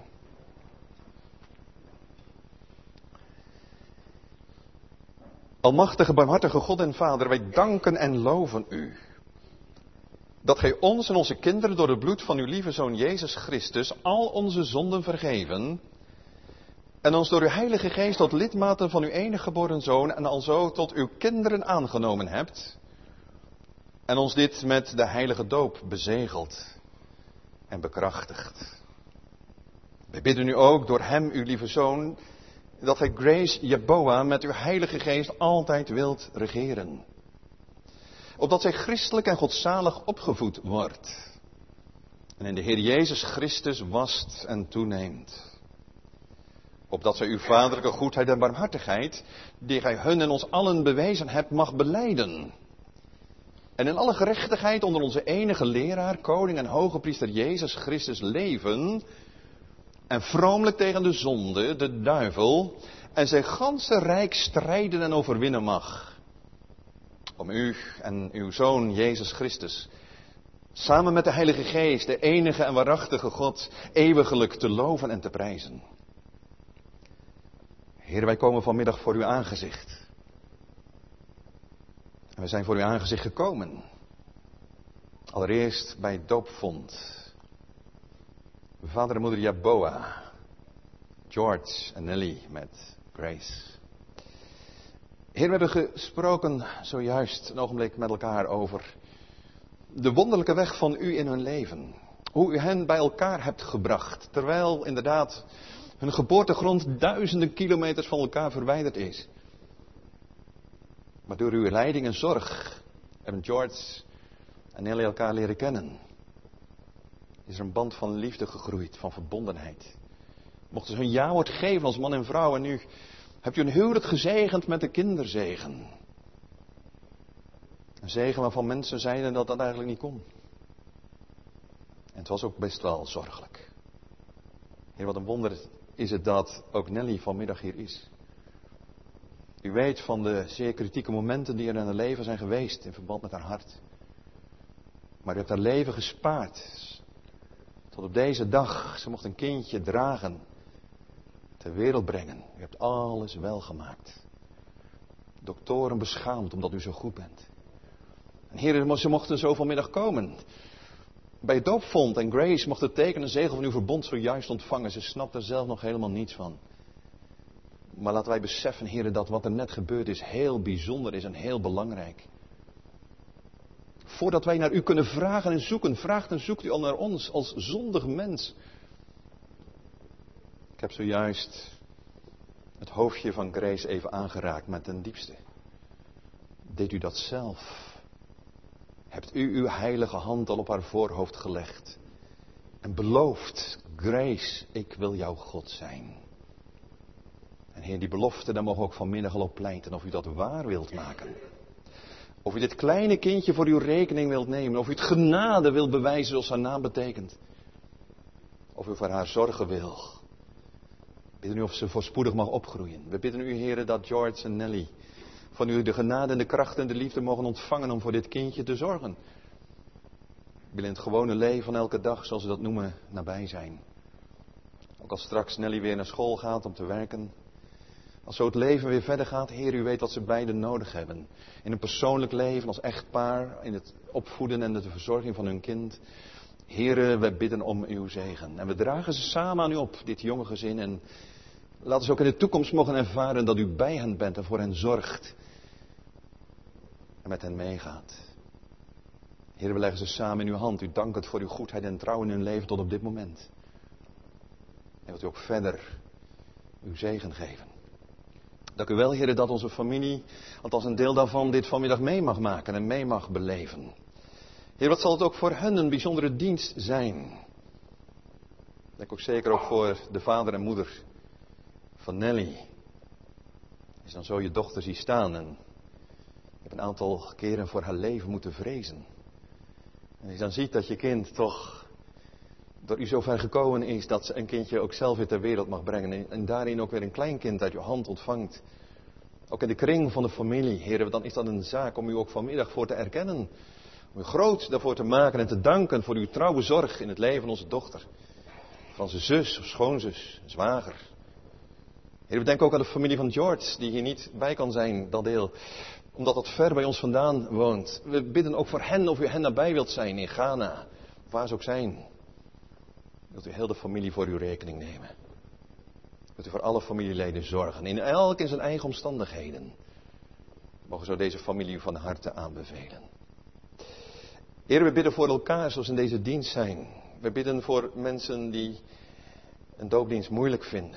Almachtige, barmhartige God en Vader, wij danken en loven u. Dat gij ons en onze kinderen door het bloed van uw lieve Zoon Jezus Christus al onze zonden vergeven. En ons door uw Heilige Geest tot lidmaten van uw enige geboren Zoon en alzo tot uw kinderen aangenomen hebt. En ons dit met de heilige doop bezegeld en bekrachtigd. Wij bidden u ook door hem, uw lieve Zoon, dat gij Grace Yaboa met uw Heilige Geest altijd wilt regeren. Opdat zij christelijk en godzalig opgevoed wordt. En in de Heer Jezus Christus wast en toeneemt. Opdat zij uw vaderlijke goedheid en barmhartigheid, die gij hun en ons allen bewezen hebt, mag belijden. En in alle gerechtigheid onder onze enige leraar, koning en hoge priester Jezus Christus leven. En vromelijk tegen de zonde, de duivel, en zijn ganse rijk strijden en overwinnen mag. Om u en uw Zoon Jezus Christus, samen met de Heilige Geest, de enige en waarachtige God, eeuwiglijk te loven en te prijzen. Heer, wij komen vanmiddag voor uw aangezicht. En we zijn voor uw aangezicht gekomen. Allereerst bij het doopvond. Vader en moeder Yaboa, George en Nelly met Grace. Heer, we hebben gesproken zojuist een ogenblik met elkaar over de wonderlijke weg van u in hun leven. Hoe u hen bij elkaar hebt gebracht, terwijl inderdaad hun geboortegrond duizenden kilometers van elkaar verwijderd is. Maar door uw leiding en zorg hebben George en Nelly elkaar leren kennen. Is er een band van liefde gegroeid, van verbondenheid. Mochten ze hun ja-woord geven als man en vrouw en nu hebt u een huwelijk gezegend met de kinderzegen. Een zegen waarvan mensen zeiden dat dat eigenlijk niet kon. En het was ook best wel zorgelijk. Heer, wat een wonder is het dat ook Nelly vanmiddag hier is. U weet van de zeer kritieke momenten die er in haar leven zijn geweest in verband met haar hart. Maar u hebt haar leven gespaard. Tot op deze dag, ze mocht een kindje dragen, ter wereld brengen. U hebt alles wel gemaakt. Doktoren beschaamd omdat u zo goed bent. En Heer, ze mochten zo vanmiddag komen. Bij het doopvond en Grace mocht het teken en zegel van uw verbond zojuist ontvangen. Ze snapt er zelf nog helemaal niets van. Maar laten wij beseffen, Heer, dat wat er net gebeurd is heel bijzonder is en heel belangrijk. Voordat wij naar u kunnen vragen en zoeken, vraagt en zoekt u al naar ons als zondig mens. Ik heb zojuist het hoofdje van Grace even aangeraakt met ten diepste. Deed u dat zelf? Hebt u uw heilige hand al op haar voorhoofd gelegd en beloofd, Grace, ik wil jouw God zijn. En Heer, die belofte, daar mogen we ook vanmiddag al op pleiten of u dat waar wilt maken. Of u dit kleine kindje voor uw rekening wilt nemen. Of u het genade wilt bewijzen zoals haar naam betekent. Of u voor haar zorgen wil. We bidden u of ze voorspoedig mag opgroeien. We bidden u, Heer, dat George en Nelly van u de genade en de kracht en de liefde mogen ontvangen om voor dit kindje te zorgen. We willen in het gewone leven van elke dag, zoals we dat noemen, nabij zijn. Ook als straks Nelly weer naar school gaat om te werken. Als zo het leven weer verder gaat, Heer, u weet wat ze beiden nodig hebben. In een persoonlijk leven, als echtpaar, in het opvoeden en de verzorging van hun kind. Heer, wij bidden om uw zegen. En we dragen ze samen aan u op, dit jonge gezin. En laten ze ook in de toekomst mogen ervaren dat u bij hen bent en voor hen zorgt. En met hen meegaat. Heer, we leggen ze samen in uw hand. U dankt het voor uw goedheid en trouw in hun leven tot op dit moment. En wilt u ook verder uw zegen geven. Dank u wel, Heer, dat onze familie, althans een deel daarvan, dit vanmiddag mee mag maken en mee mag beleven. Heer, wat zal het ook voor hen een bijzondere dienst zijn. Denk ook zeker ook voor de vader en moeder van Nelly. Als je dan zo je dochter ziet staan en je hebt een aantal keren voor haar leven moeten vrezen. En als je dan ziet dat je kind toch door u zo ver gekomen is dat ze een kindje ook zelf weer ter wereld mag brengen. En daarin ook weer een kleinkind uit uw hand ontvangt. Ook in de kring van de familie, heren, dan is dat een zaak om u ook vanmiddag voor te erkennen. Om u groot daarvoor te maken en te danken voor uw trouwe zorg in het leven van onze dochter. Van zijn zus of schoonzus, zwager. Heren, we denken ook aan de familie van George, die hier niet bij kan zijn, dat deel. Omdat dat ver bij ons vandaan woont. We bidden ook voor hen of u hen nabij wilt zijn in Ghana. Of waar ze ook zijn. Wilt u heel de familie voor uw rekening nemen. Wilt u voor alle familieleden zorgen. In elk in zijn eigen omstandigheden. Mogen zo deze familie u van harte aanbevelen. Heer, we bidden voor elkaar zoals in deze dienst zijn. We bidden voor mensen die een doopdienst moeilijk vinden.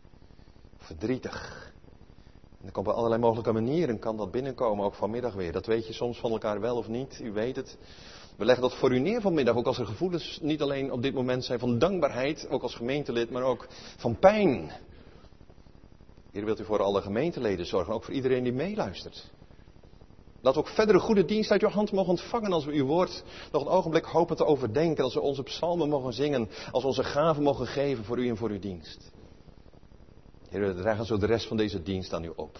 Verdrietig. En dat kan op allerlei mogelijke manieren kan dat binnenkomen, ook vanmiddag weer. Dat weet je soms van elkaar wel of niet, u weet het. We leggen dat voor u neer vanmiddag, ook als er gevoelens niet alleen op dit moment zijn van dankbaarheid, ook als gemeentelid, maar ook van pijn. Heer, wilt u voor alle gemeenteleden zorgen, ook voor iedereen die meeluistert. Laten we ook verdere goede dienst uit uw hand mogen ontvangen als we uw woord nog een ogenblik hopen te overdenken. Als we onze psalmen mogen zingen, als we onze gaven mogen geven voor u en voor uw dienst. Heer, we dragen zo de rest van deze dienst aan u op.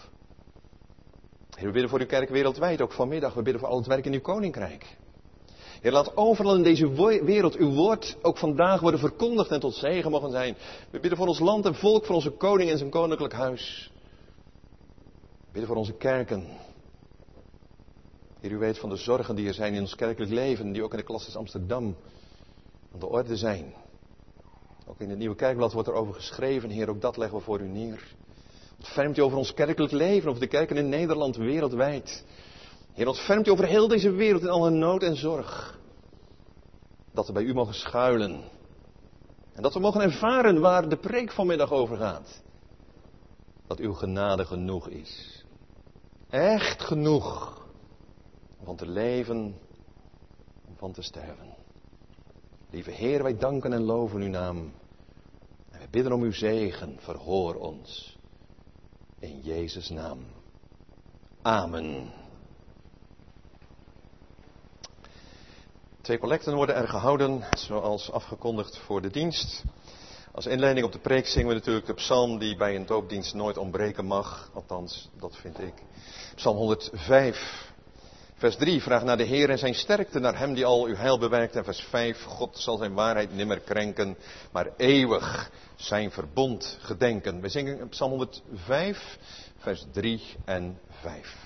Heer, we bidden voor uw kerk wereldwijd, ook vanmiddag. We bidden voor al het werk in uw koninkrijk. Heer, laat overal in deze wereld uw woord ook vandaag worden verkondigd en tot zegen mogen zijn. We bidden voor ons land en volk, voor onze koning en zijn koninklijk huis. We bidden voor onze kerken. Heer, u weet van de zorgen die er zijn in ons kerkelijk leven, die ook in de Klasses Amsterdam aan de orde zijn. Ook in het Nieuwe Kerkblad wordt er over geschreven, Heer, ook dat leggen we voor u neer. Ontfermt u over ons kerkelijk leven, over de kerken in Nederland, wereldwijd. Heer, ontfermt u over heel deze wereld in alle nood en zorg. Dat we bij u mogen schuilen. En dat we mogen ervaren waar de preek vanmiddag over gaat. Dat uw genade genoeg is. Echt genoeg. Om van te leven, om van te sterven. Lieve Heer, wij danken en loven uw naam. En wij bidden om uw zegen, verhoor ons. In Jezus' naam. Amen. 2 collecten worden er gehouden, zoals afgekondigd voor de dienst. Als inleiding op de preek zingen we natuurlijk de psalm die bij een doopdienst nooit ontbreken mag. Althans, dat vind ik. Psalm 105. Vers 3, vraag naar de Heer en zijn sterkte, naar hem die al uw heil bewerkt. En vers 5, God zal zijn waarheid nimmer krenken, maar eeuwig zijn verbond gedenken. We zingen Psalm 105, vers 3 en 5.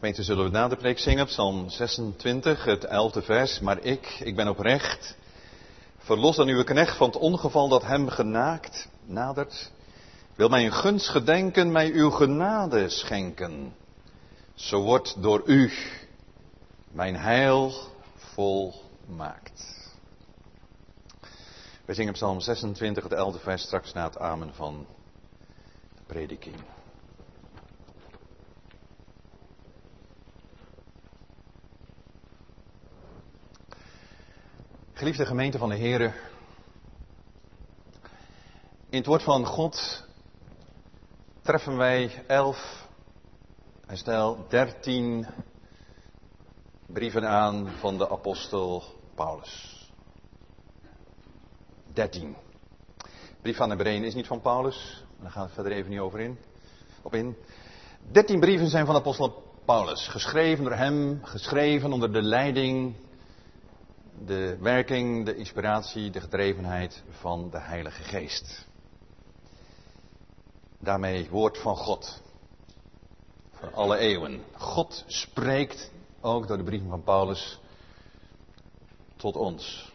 Gemeente, zullen we na de preek zingen, Psalm 26, het 11e vers. Maar ik ben oprecht, verlos dan uw knecht van het ongeval dat hem genaakt nadert. Wil mij een gunst gedenken, mij uw genade schenken. Zo wordt door u mijn heil volmaakt. Wij zingen Psalm 26, het 11e vers, straks na het amen van de prediking. Geliefde gemeente van de Here, in het woord van God treffen wij 13 brieven aan van de apostel Paulus. 13. De brief van Hebreeën is niet van Paulus, daar gaan we verder even niet op in. 13 brieven zijn van de apostel Paulus, geschreven door hem, geschreven onder de leiding, de werking, de inspiratie, de gedrevenheid van de Heilige Geest. Daarmee woord van God. Voor alle eeuwen. God spreekt ook door de brieven van Paulus tot ons.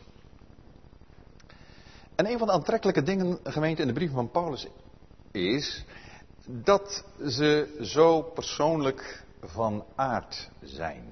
En een van de aantrekkelijke dingen, gemeente, in de brieven van Paulus is dat ze zo persoonlijk van aard zijn.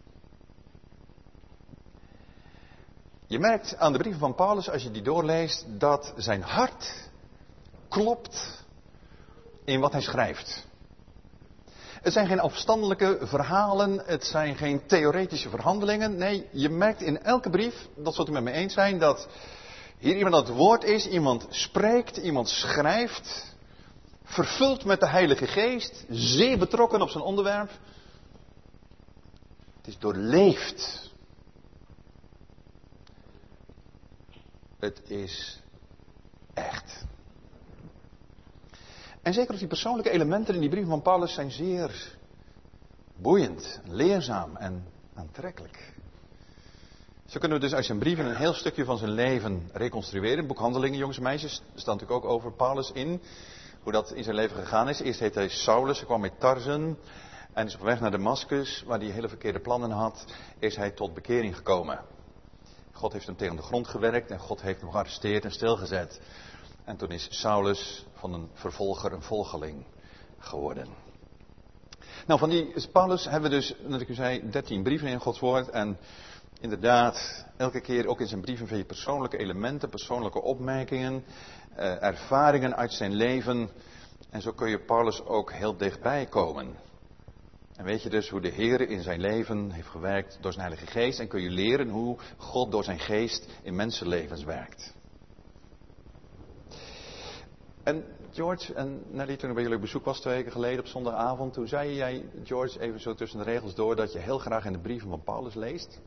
Je merkt aan de brieven van Paulus, als je die doorleest, dat zijn hart klopt in wat hij schrijft. Het zijn geen afstandelijke verhalen, het zijn geen theoretische verhandelingen. Nee, je merkt in elke brief, dat zult u met me eens zijn, dat hier iemand aan het woord is, iemand spreekt, iemand schrijft, vervuld met de Heilige Geest, zeer betrokken op zijn onderwerp. Het is doorleefd. Het is echt. En zeker ook die persoonlijke elementen in die brieven van Paulus zijn zeer boeiend, leerzaam en aantrekkelijk. Zo kunnen we dus uit zijn brieven een heel stukje van zijn leven reconstrueren. In het boek Handelingen, jongens en meisjes, er staat natuurlijk ook over Paulus in. Hoe dat in zijn leven gegaan is. Eerst heet hij Saulus, hij kwam met Tarsen. En is op weg naar Damascus, waar hij hele verkeerde plannen had, is hij tot bekering gekomen. God heeft hem tegen de grond gewerkt en God heeft hem gearresteerd en stilgezet. En toen is Saulus van een vervolger een volgeling geworden. Nou, van die Paulus hebben we dus, net ik u zei, 13 brieven in Gods woord. En inderdaad, elke keer ook in zijn brieven vind je persoonlijke elementen, persoonlijke opmerkingen, ervaringen uit zijn leven. En zo kun je Paulus ook heel dichtbij komen. En weet je dus hoe de Heer in zijn leven heeft gewerkt door zijn Heilige Geest. En kun je leren hoe God door zijn geest in mensenlevens werkt. En George en Nelly, toen ik bij jullie op bezoek was 2 weken geleden op zondagavond. Toen zei jij, George, even zo tussen de regels door, dat je heel graag in de brieven van Paulus leest.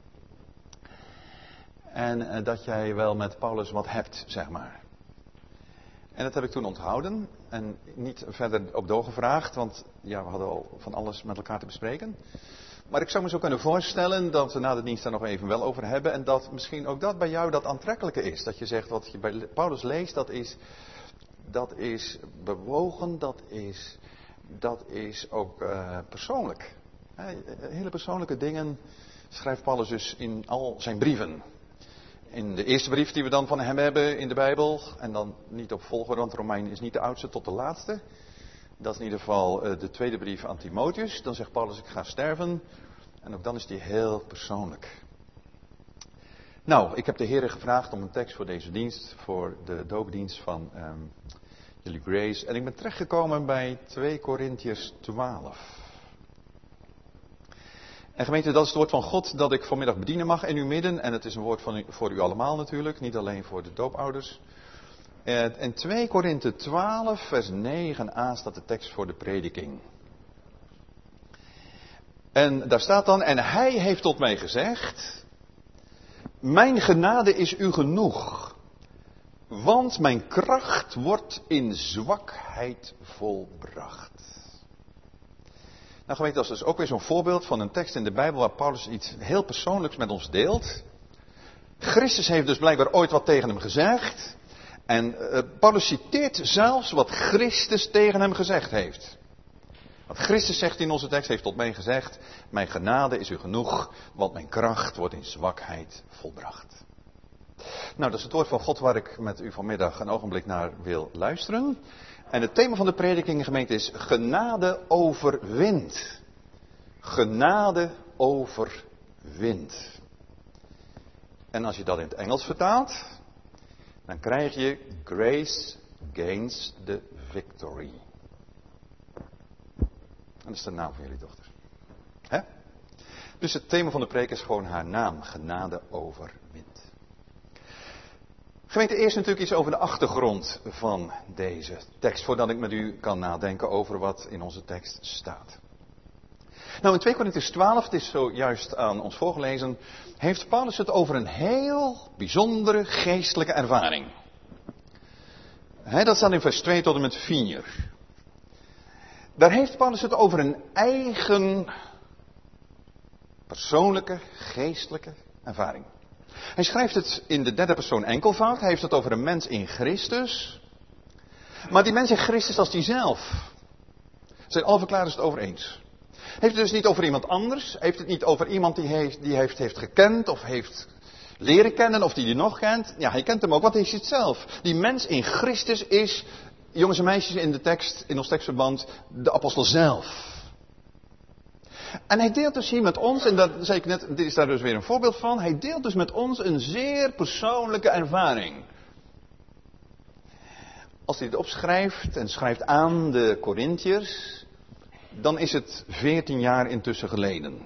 En dat jij wel met Paulus wat hebt, zeg maar. En dat heb ik toen onthouden en niet verder op doorgevraagd, want ja, we hadden al van alles met elkaar te bespreken. Maar ik zou me zo kunnen voorstellen dat we na de dienst daar nog even wel over hebben en dat misschien ook dat bij jou dat aantrekkelijke is. Dat je zegt, wat je bij Paulus leest, dat is bewogen, dat is ook persoonlijk. Hele persoonlijke dingen schrijft Paulus dus in al zijn brieven. In de eerste brief die we dan van hem hebben in de Bijbel, en dan niet op volgorde, want Romein is niet de oudste tot de laatste. Dat is in ieder geval de tweede brief aan Timotheus. Dan zegt Paulus, ik ga sterven. En ook dan is die heel persoonlijk. Nou, ik heb de Heer gevraagd om een tekst voor deze dienst, voor de doopdienst van jullie Grace. En ik ben terechtgekomen bij 2 Korintiërs 12. En gemeente, dat is het woord van God dat ik vanmiddag bedienen mag in uw midden. En het is een woord voor u allemaal natuurlijk, niet alleen voor de doopouders. En 2 Korinthe 12, vers 9a staat de tekst voor de prediking. En daar staat dan, en hij heeft tot mij gezegd, mijn genade is u genoeg, want mijn kracht wordt in zwakheid volbracht. Nou gemeente, dat is dus ook weer zo'n voorbeeld van een tekst in de Bijbel waar Paulus iets heel persoonlijks met ons deelt. Christus heeft dus blijkbaar ooit wat tegen hem gezegd. En Paulus citeert zelfs wat Christus tegen hem gezegd heeft. Want Christus zegt in onze tekst, heeft tot mij gezegd, mijn genade is u genoeg, want mijn kracht wordt in zwakheid volbracht. Nou, dat is het woord van God waar ik met u vanmiddag een ogenblik naar wil luisteren. En het thema van de prediking, gemeente, is genade overwint. Genade overwint. En als je dat in het Engels vertaalt, dan krijg je grace gains the victory. En dat is de naam van jullie dochter. Hè? Dus het thema van de preek is gewoon haar naam, genade overwint. Gemeente, eerst natuurlijk iets over de achtergrond van deze tekst, voordat ik met u kan nadenken over wat in onze tekst staat. Nou, in 2 Korintiërs 12, het is zojuist aan ons voorgelezen, heeft Paulus het over een heel bijzondere geestelijke ervaring. Dat staat in vers 2 tot en met 4. Daar heeft Paulus het over een eigen persoonlijke geestelijke ervaring. Hij schrijft het in de derde persoon enkelvoud. Hij heeft het over een mens in Christus. Maar die mens in Christus als die zelf. Zijn alle verklaarders het over eens. Hij heeft het dus niet over iemand anders. Hij heeft het niet over iemand die heeft gekend of heeft leren kennen of die nog kent. Ja, hij kent hem ook, want hij is het zelf. Die mens in Christus is, jongens en meisjes in de tekst, in ons tekstverband, de apostel zelf. En hij deelt dus hier met ons, en dat zei ik net, dit is daar dus weer een voorbeeld van. Hij deelt dus met ons een zeer persoonlijke ervaring. Als hij dit opschrijft en schrijft aan de Korintiërs, dan is het 14 jaar intussen geleden.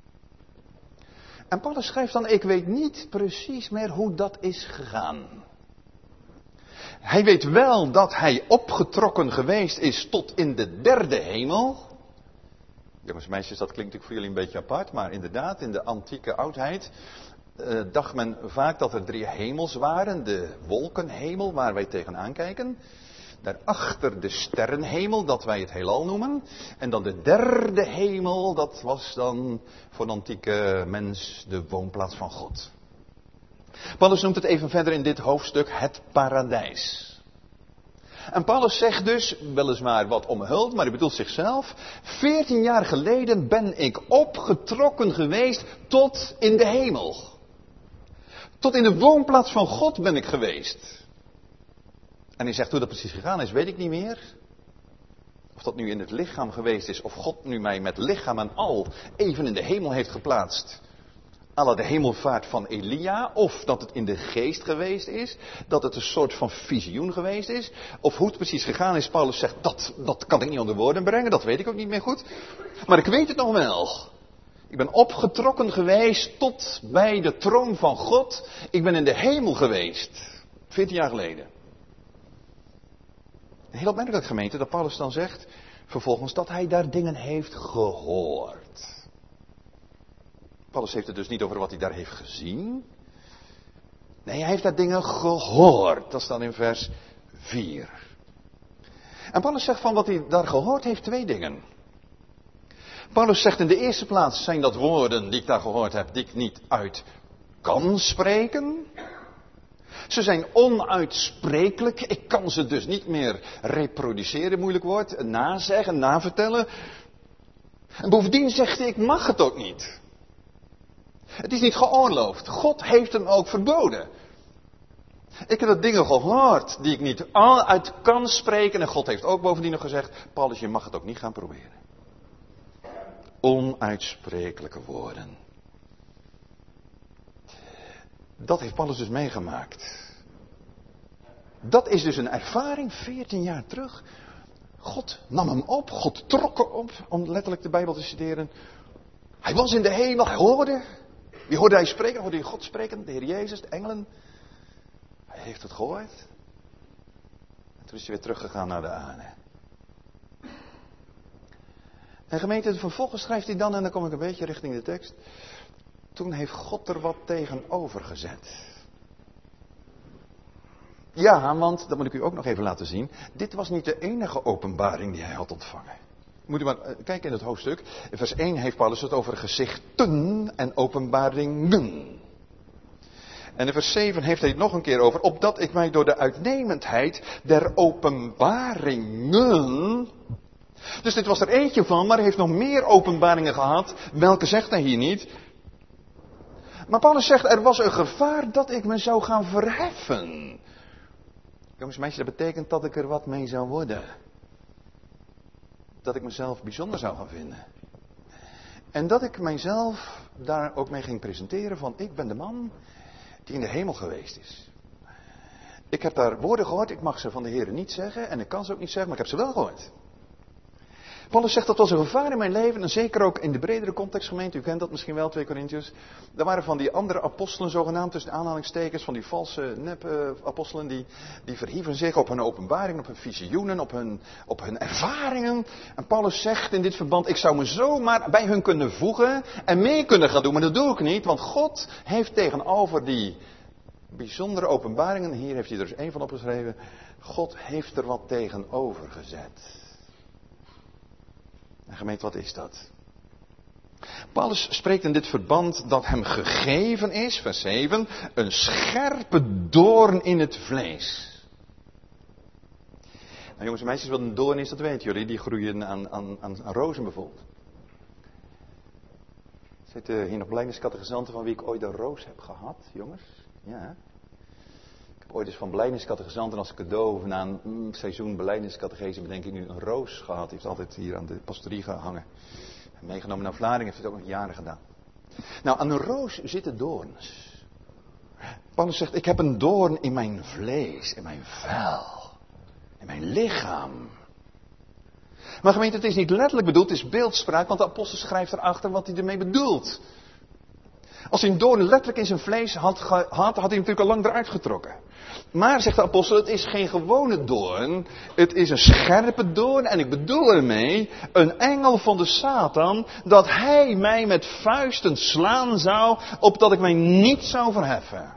En Paulus schrijft dan, ik weet niet precies meer hoe dat is gegaan. Hij weet wel dat hij opgetrokken geweest is tot in de derde hemel. Jongens en meisjes, dat klinkt natuurlijk voor jullie een beetje apart, maar inderdaad, in de antieke oudheid dacht men vaak dat er 3 hemels waren. De wolkenhemel, waar wij tegenaan kijken. Daarachter de sterrenhemel, dat wij het heelal noemen. En dan de derde hemel, dat was dan voor de antieke mens de woonplaats van God. Paulus noemt het even verder in dit hoofdstuk het paradijs. En Paulus zegt dus, weliswaar wat omhuld, maar hij bedoelt zichzelf. 14 jaar geleden ben ik opgetrokken geweest tot in de hemel. Tot in de woonplaats van God ben ik geweest. En hij zegt hoe dat precies gegaan is, weet ik niet meer. Of dat nu in het lichaam geweest is, of God nu mij met lichaam en al even in de hemel heeft geplaatst. À la de hemelvaart van Elia, of dat het in de geest geweest is, dat het een soort van visioen geweest is, of hoe het precies gegaan is. Paulus zegt, dat kan ik niet onder woorden brengen, dat weet ik ook niet meer goed. Maar ik weet het nog wel. Ik ben opgetrokken geweest tot bij de troon van God. Ik ben in de hemel geweest, 14 jaar geleden. Heel opmerkelijk, gemeente, dat Paulus dan zegt, vervolgens dat hij daar dingen heeft gehoord. Paulus heeft het dus niet over wat hij daar heeft gezien. Nee, hij heeft daar dingen gehoord. Dat staat in vers 4. En Paulus zegt van wat hij daar gehoord heeft 2 dingen. Paulus zegt in de eerste plaats zijn dat woorden die ik daar gehoord heb, die ik niet uit kan spreken. Ze zijn onuitsprekelijk. Ik kan ze dus niet meer reproduceren, moeilijk woord, nazeggen, navertellen. En bovendien zegt hij, ik mag het ook niet. Het is niet geoorloofd. God heeft hem ook verboden. Ik heb dat dingen gehoord die ik niet uit kan spreken. En God heeft ook bovendien nog gezegd, Paulus, je mag het ook niet gaan proberen. Onuitsprekelijke woorden. Dat heeft Paulus dus meegemaakt. Dat is dus een ervaring 14 jaar terug. God nam hem op, God trok hem op, om letterlijk de Bijbel te citeren. Hij was in de hemel, hij hoorde. Wie hoorde hij spreken? Hoorde hij God spreken? De Heer Jezus, de engelen? Hij heeft het gehoord. En toen is hij weer teruggegaan naar de aarde. En gemeente, vervolgens schrijft hij dan, en dan kom ik een beetje richting de tekst. Toen heeft God er wat tegenover gezet. Ja, want, dat moet ik u ook nog even laten zien. Dit was niet de enige openbaring die hij had ontvangen. Moet u maar kijken in het hoofdstuk. In vers 1 heeft Paulus het over gezichten en openbaringen. En in vers 7 heeft hij het nog een keer over. Opdat ik mij door de uitnemendheid der openbaringen Dus dit was er eentje van, maar hij heeft nog meer openbaringen gehad. Welke zegt hij hier niet? Maar Paulus zegt, er was een gevaar dat ik me zou gaan verheffen. Jongens, meisjes, dat betekent dat ik er wat mee zou worden. Dat ik mezelf bijzonder zou gaan vinden. En dat ik mijzelf daar ook mee ging presenteren van, ik ben de man die in de hemel geweest is. Ik heb daar woorden gehoord, ik mag ze van de Heer niet zeggen en ik kan ze ook niet zeggen, maar ik heb ze wel gehoord. Paulus zegt dat was een gevaar in mijn leven en zeker ook in de bredere context gemeente. U kent dat misschien wel, 2 Korintiërs. Er waren van die andere apostelen zogenaamd, tussen de aanhalingstekens, van die valse nep-apostelen, die verhieven zich op hun openbaringen, op hun visioenen, op hun ervaringen. En Paulus zegt in dit verband, ik zou me zomaar bij hun kunnen voegen en mee kunnen gaan doen, maar dat doe ik niet, want God heeft tegenover die bijzondere openbaringen, hier heeft hij er dus 1 van opgeschreven, God heeft er wat tegenover gezet. En gemeente, wat is dat? Paulus spreekt in dit verband dat hem gegeven is, vers 7, een scherpe doorn in het vlees. Nou jongens en meisjes, wat een doorn is, dat weten jullie. Die groeien aan rozen bijvoorbeeld. Zitten hier nog belijdeniscatechisanten van wie ik ooit een roos heb gehad, jongens? Ja. Ik heb ooit eens van belijdeniscatechisanten als cadeau na een seizoen belijdeniscatechese denk ik nu een roos gehad. Die heeft altijd hier aan de pastorie gehangen. Meegenomen naar Vlaardingen, heeft het ook nog jaren gedaan. Nou, aan een roos zitten doorns. Paulus zegt, ik heb een doorn in mijn vlees, in mijn vel, in mijn lichaam. Maar gemeente, het is niet letterlijk bedoeld, het is beeldspraak, want de apostel schrijft erachter wat hij ermee bedoelt. Als hij een doorn letterlijk in zijn vlees had hij natuurlijk al lang eruit getrokken. Maar, zegt de apostel, het is geen gewone doorn. Het is een scherpe doorn. En ik bedoel ermee een engel van de Satan. Dat hij mij met vuisten slaan zou. Opdat ik mij niet zou verheffen.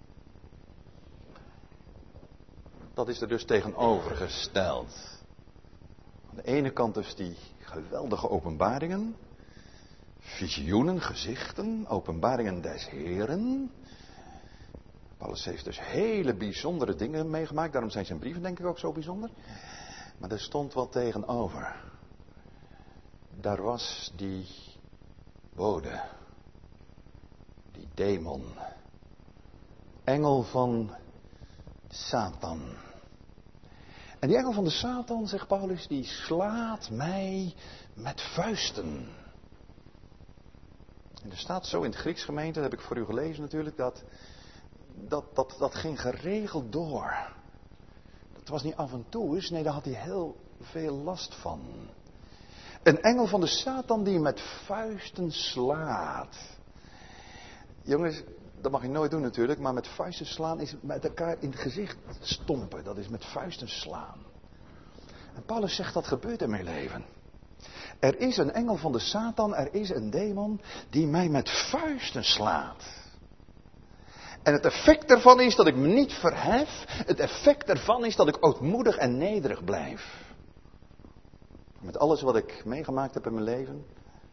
Dat is er dus tegenovergesteld. Aan de ene kant dus die geweldige openbaringen. Visioenen, gezichten, openbaringen des Heren. Paulus heeft dus hele bijzondere dingen meegemaakt. Daarom zijn zijn brieven denk ik ook zo bijzonder. Maar er stond wat tegenover. Daar was die bode. Die demon. Engel van Satan. En die engel van de Satan, zegt Paulus, die slaat mij met vuisten. En er staat zo in het Grieks, gemeente, dat heb ik voor u gelezen natuurlijk, dat ging geregeld door. Dat was niet af en toe eens, nee, daar had hij heel veel last van. Een engel van de Satan die met vuisten slaat. Jongens, dat mag je nooit doen natuurlijk, maar met vuisten slaan is met elkaar in het gezicht stompen. Dat is met vuisten slaan. En Paulus zegt dat gebeurt in mijn leven. Er is een engel van de Satan, er is een demon die mij met vuisten slaat. En het effect ervan is dat ik me niet verhef. Het effect ervan is dat ik ootmoedig en nederig blijf. Met alles wat ik meegemaakt heb in mijn leven,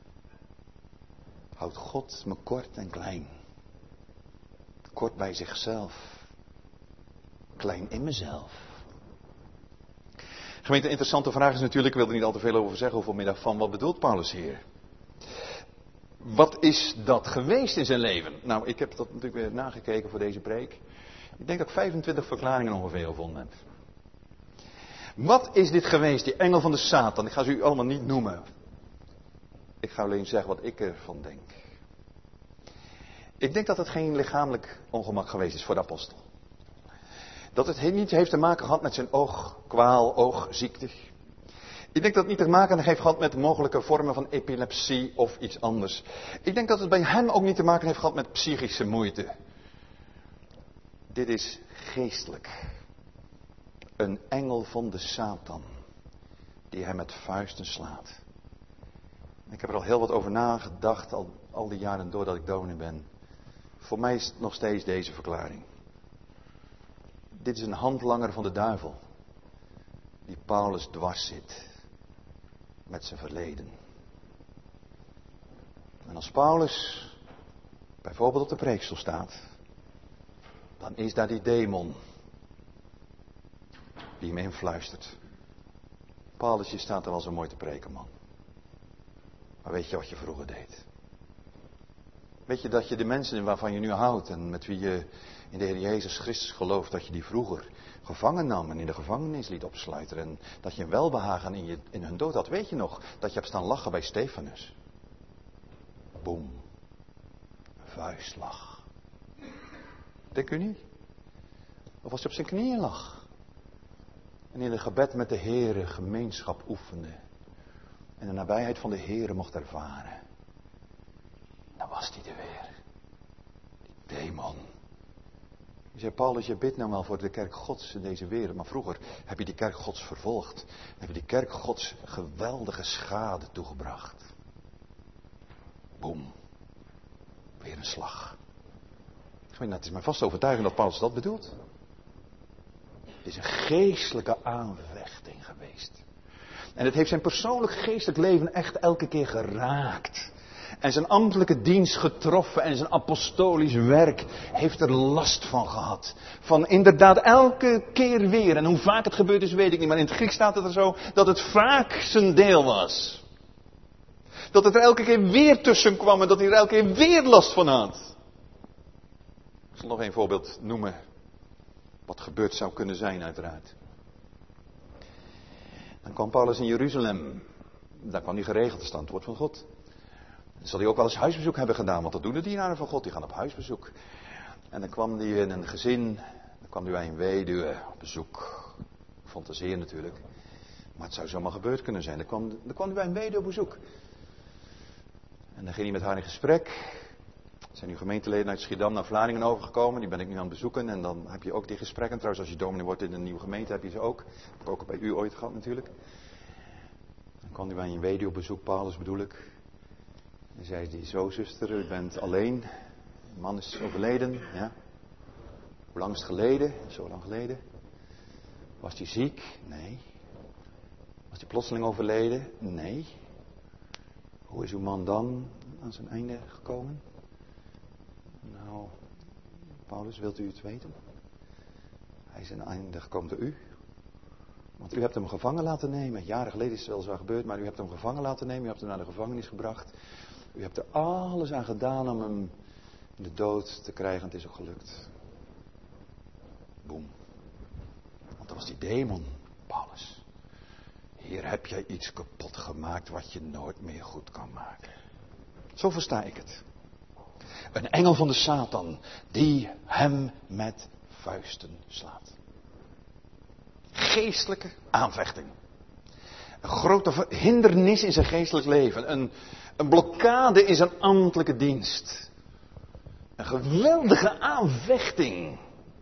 houdt God me kort en klein. Kort bij zichzelf. Klein in mezelf. Gemeente, een interessante vraag is natuurlijk, ik wil er niet al te veel over zeggen vanmiddag, van wat bedoelt Paulus hier? Wat is dat geweest in zijn leven? Nou, ik heb dat natuurlijk weer nagekeken voor deze preek. Ik denk dat ik 25 verklaringen ongeveer gevonden heb. Wat is dit geweest, die engel van de Satan? Ik ga ze u allemaal niet noemen. Ik ga alleen zeggen wat ik ervan denk. Ik denk dat het geen lichamelijk ongemak geweest is voor de apostel. Dat het niet heeft te maken gehad met zijn oogkwaal, oogziekte. Ik denk dat het niet te maken heeft gehad met mogelijke vormen van epilepsie of iets anders. Ik denk dat het bij hem ook niet te maken heeft gehad met psychische moeite. Dit is geestelijk. Een engel van de Satan. Die hij met vuisten slaat. Ik heb er al heel wat over nagedacht, al die jaren doordat ik dominee ben. Voor mij is het nog steeds deze verklaring. Dit is een handlanger van de duivel. Die Paulus dwars zit. Met zijn verleden. En als Paulus bijvoorbeeld op de preekstoel staat. Dan is daar die demon. Die hem influistert. Paulus, je staat er wel zo mooi te preken, man. Maar weet je wat je vroeger deed? Weet je dat je de mensen waarvan je nu houdt en met wie je in de Heer Jezus Christus gelooft, dat je die vroeger gevangen nam en in de gevangenis liet opsluiten en dat je een welbehagen in hun dood had. Weet je nog dat je hebt staan lachen bij Stefanus? Boem. Een vuistslag. Denk u niet? Of als hij op zijn knieën lag. En in een gebed met de Heere gemeenschap oefende. En de nabijheid van de Heere mocht ervaren. Dan was hij er weer. Die demon. Je zei, Paulus, je bidt nou wel voor de kerk Gods in deze wereld. Maar vroeger heb je die kerk Gods vervolgd. Heb je die kerk Gods geweldige schade toegebracht. Boem. Weer een slag. Het is mij vast overtuigend dat Paulus dat bedoelt. Het is een geestelijke aanvechting geweest. En het heeft zijn persoonlijk geestelijk leven echt elke keer geraakt. En zijn ambtelijke dienst getroffen en zijn apostolisch werk heeft er last van gehad. Van inderdaad elke keer weer. En hoe vaak het gebeurd is weet ik niet. Maar in het Grieks staat het er zo dat het vaak zijn deel was. Dat het er elke keer weer tussen kwam en dat hij er elke keer weer last van had. Ik zal nog een voorbeeld noemen. Wat gebeurd zou kunnen zijn uiteraard. Dan kwam Paulus in Jeruzalem. Daar kwam hij geregeld te staan, het woord van God. Dan zal hij ook wel eens huisbezoek hebben gedaan, want dat doen de dienaren van God, die gaan op huisbezoek. En dan kwam hij in een gezin, dan kwam hij bij een weduwe op bezoek. Fantaseer natuurlijk. Maar het zou zomaar gebeurd kunnen zijn. Dan kwam hij bij een weduwe op bezoek. En dan ging hij met haar in gesprek. Er zijn nu gemeenteleden uit Schiedam naar Vlaardingen overgekomen. Die ben ik nu aan het bezoeken. En dan heb je ook die gesprekken. Trouwens, als je dominee wordt in een nieuwe gemeente, heb je ze ook. Dat heb ik ook bij u ooit gehad natuurlijk. Dan kwam hij bij een weduwe op bezoek, Paulus bedoel ik. En zei hij, zo zuster, u bent alleen. De man is overleden. Ja. Hoe lang is het geleden? Zo lang geleden. Was hij ziek? Nee. Was hij plotseling overleden? Nee. Hoe is uw man dan aan zijn einde gekomen? Nou, Paulus, wilt u het weten? Hij is aan het einde gekomen door u. Want u hebt hem gevangen laten nemen. Jaren geleden is het wel zo gebeurd, maar u hebt hem gevangen laten nemen. U hebt hem naar de gevangenis gebracht. U hebt er alles aan gedaan om hem in de dood te krijgen. Het is ook gelukt. Boem. Want dat was die demon, Paulus. Hier heb jij iets kapot gemaakt wat je nooit meer goed kan maken. Zo versta ik het. Een engel van de Satan die hem met vuisten slaat. Geestelijke aanvechting. Een grote hindernis in zijn geestelijk leven. Een blokkade in zijn ambtelijke dienst. Een geweldige aanvechting.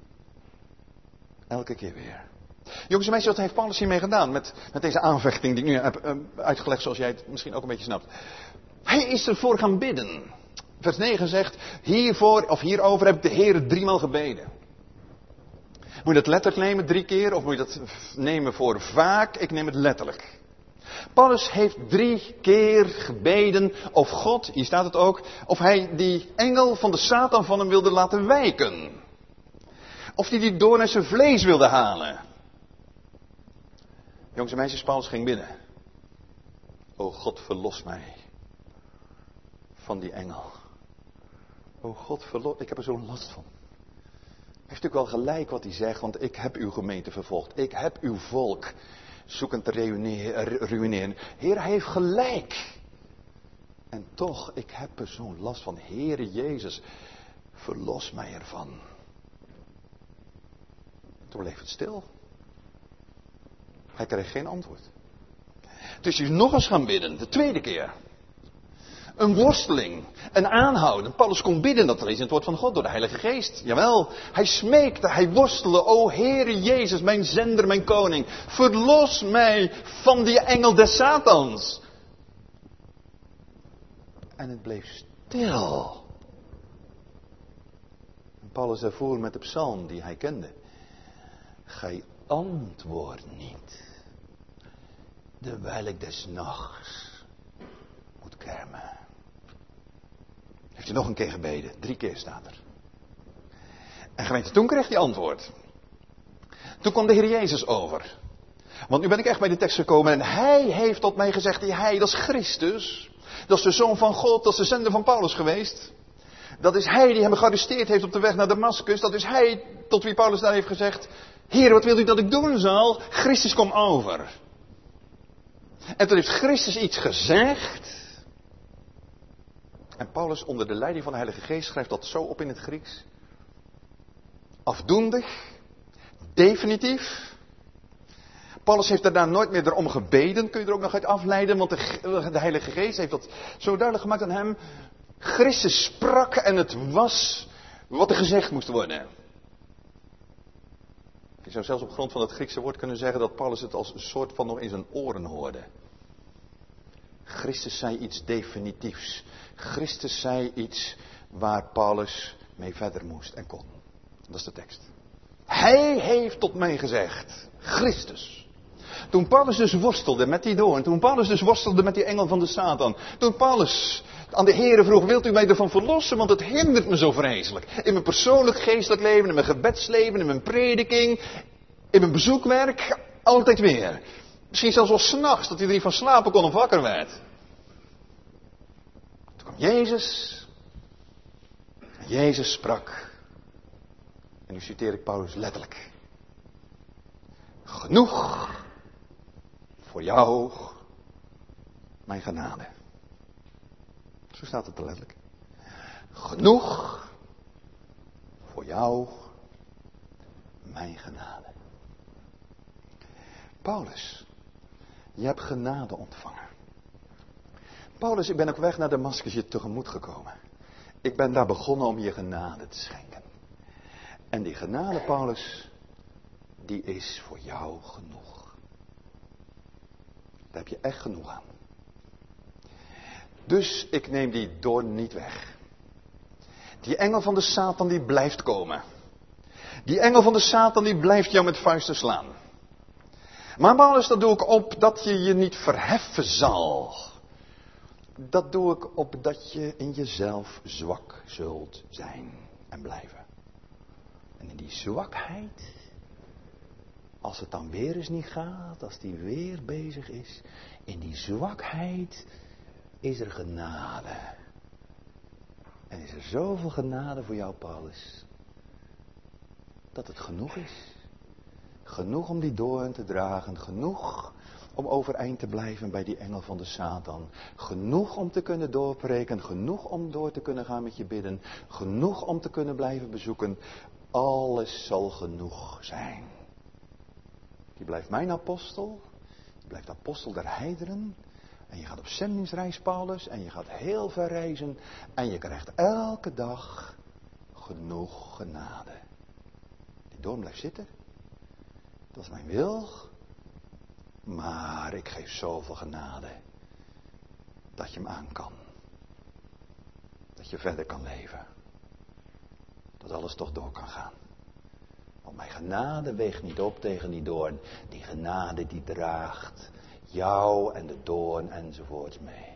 Elke keer weer. Jongens en meisjes, wat heeft Paulus hiermee gedaan? Met deze aanvechting die ik nu heb uitgelegd zoals jij het misschien ook een beetje snapt. Hij is ervoor gaan bidden. Vers 9 zegt, hierover heb ik de Heer 3 maal gebeden. Moet je dat letterlijk nemen 3 keer? Of moet je dat nemen voor vaak? Ik neem het letterlijk. Paulus heeft 3 keer gebeden of God, hier staat het ook, of hij die engel van de Satan van hem wilde laten wijken. Of die door naar zijn vlees wilde halen. Jongens en meisjes, Paulus ging binnen. O God, verlos mij van die engel. O God, ik heb er zo'n last van. Hij heeft natuurlijk wel gelijk wat hij zegt, want ik heb uw gemeente vervolgd. Ik heb uw volk zoekend te ruïneren. Heer, hij heeft gelijk. En toch, ik heb er zo'n last van. Heere Jezus, verlos mij ervan. Toen bleef het stil. Hij kreeg geen antwoord. Dus hij is nog eens gaan bidden, de 2e keer. Een worsteling, een aanhouden. Paulus kon bidden, dat leest in het woord van God door de Heilige Geest. Jawel, hij smeekte, hij worstelde. O Heere Jezus, mijn zender, mijn koning. Verlos mij van die engel des Satans. En het bleef stil. En Paulus ervoor met de psalm die hij kende. Gij antwoordt niet, terwijl ik des nachts moet kermen. Heeft hij nog een keer gebeden, 3 keer staat er. En gemeente, toen kreeg hij antwoord. Toen kwam de Heer Jezus over. Want nu ben ik echt bij de tekst gekomen en hij heeft tot mij gezegd, die hij, dat is Christus. Dat is de Zoon van God, dat is de zender van Paulus geweest. Dat is hij die hem gearresteerd heeft op de weg naar Damascus. Dat is hij tot wie Paulus daar heeft gezegd, Heer, wat wilt u dat ik doen zal? Christus, kom over. En toen heeft Christus iets gezegd. En Paulus onder de leiding van de Heilige Geest schrijft dat zo op in het Grieks. Afdoendig. Definitief. Paulus heeft daarna nooit meer erom gebeden. Kun je er ook nog uit afleiden. Want de Heilige Geest heeft dat zo duidelijk gemaakt aan hem. Christus sprak en het was wat er gezegd moest worden. Je zou zelfs op grond van het Griekse woord kunnen zeggen dat Paulus het als een soort van nog in zijn oren hoorde. Christus zei iets definitiefs. Christus zei iets waar Paulus mee verder moest en kon. Dat is de tekst. Hij heeft tot mij gezegd. Christus. Toen Paulus dus worstelde met die doorn. Toen Paulus dus worstelde met die engel van de Satan. Toen Paulus aan de Heere vroeg, wilt u mij ervan verlossen? Want het hindert me zo vreselijk. In mijn persoonlijk geestelijk leven, in mijn gebedsleven, in mijn prediking, in mijn bezoekwerk. Altijd weer. Misschien zelfs wel 's nachts, dat hij er niet van slapen kon of wakker werd. Toen kwam Jezus. En Jezus sprak. En nu citeer ik Paulus letterlijk. Genoeg voor jou, mijn genade. Zo staat het er letterlijk. Genoeg voor jou, mijn genade. Paulus, je hebt genade ontvangen. Paulus, ik ben op weg naar Damascus je tegemoet gekomen. Ik ben daar begonnen om je genade te schenken. En die genade, Paulus, die is voor jou genoeg. Daar heb je echt genoeg aan. Dus ik neem die doorn niet weg. Die engel van de Satan die blijft komen. Die engel van de Satan die blijft jou met vuisten slaan. Maar Paulus, dat doe ik op dat je je niet verheffen zal. Dat doe ik op dat je in jezelf zwak zult zijn en blijven. En in die zwakheid, als het dan weer eens niet gaat, als die weer bezig is, in die zwakheid is er genade. En is er zoveel genade voor jou, Paulus, dat het genoeg is. Genoeg om die doorn te dragen, genoeg om overeind te blijven bij die engel van de Satan. Genoeg om te kunnen doorpreken, genoeg om door te kunnen gaan met je bidden, genoeg om te kunnen blijven bezoeken. Alles zal genoeg zijn. Je blijft mijn apostel, je blijft apostel der heidenen. En je gaat op zendingsreis, Paulus, en je gaat heel ver reizen. En je krijgt elke dag genoeg genade. Die doorn blijft zitten. Dat is mijn wil. Maar ik geef zoveel genade. Dat je hem aan kan. Dat je verder kan leven. Dat alles toch door kan gaan. Want mijn genade weegt niet op tegen die doorn. Die genade die draagt jou en de doorn enzovoorts mee.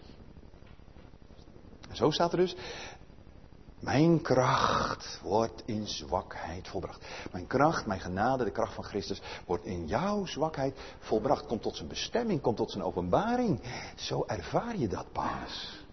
En zo staat er dus. Mijn kracht wordt in zwakheid volbracht. Mijn kracht, mijn genade, de kracht van Christus wordt in jouw zwakheid volbracht. Komt tot zijn bestemming, komt tot zijn openbaring. Zo ervaar je dat, Paulus.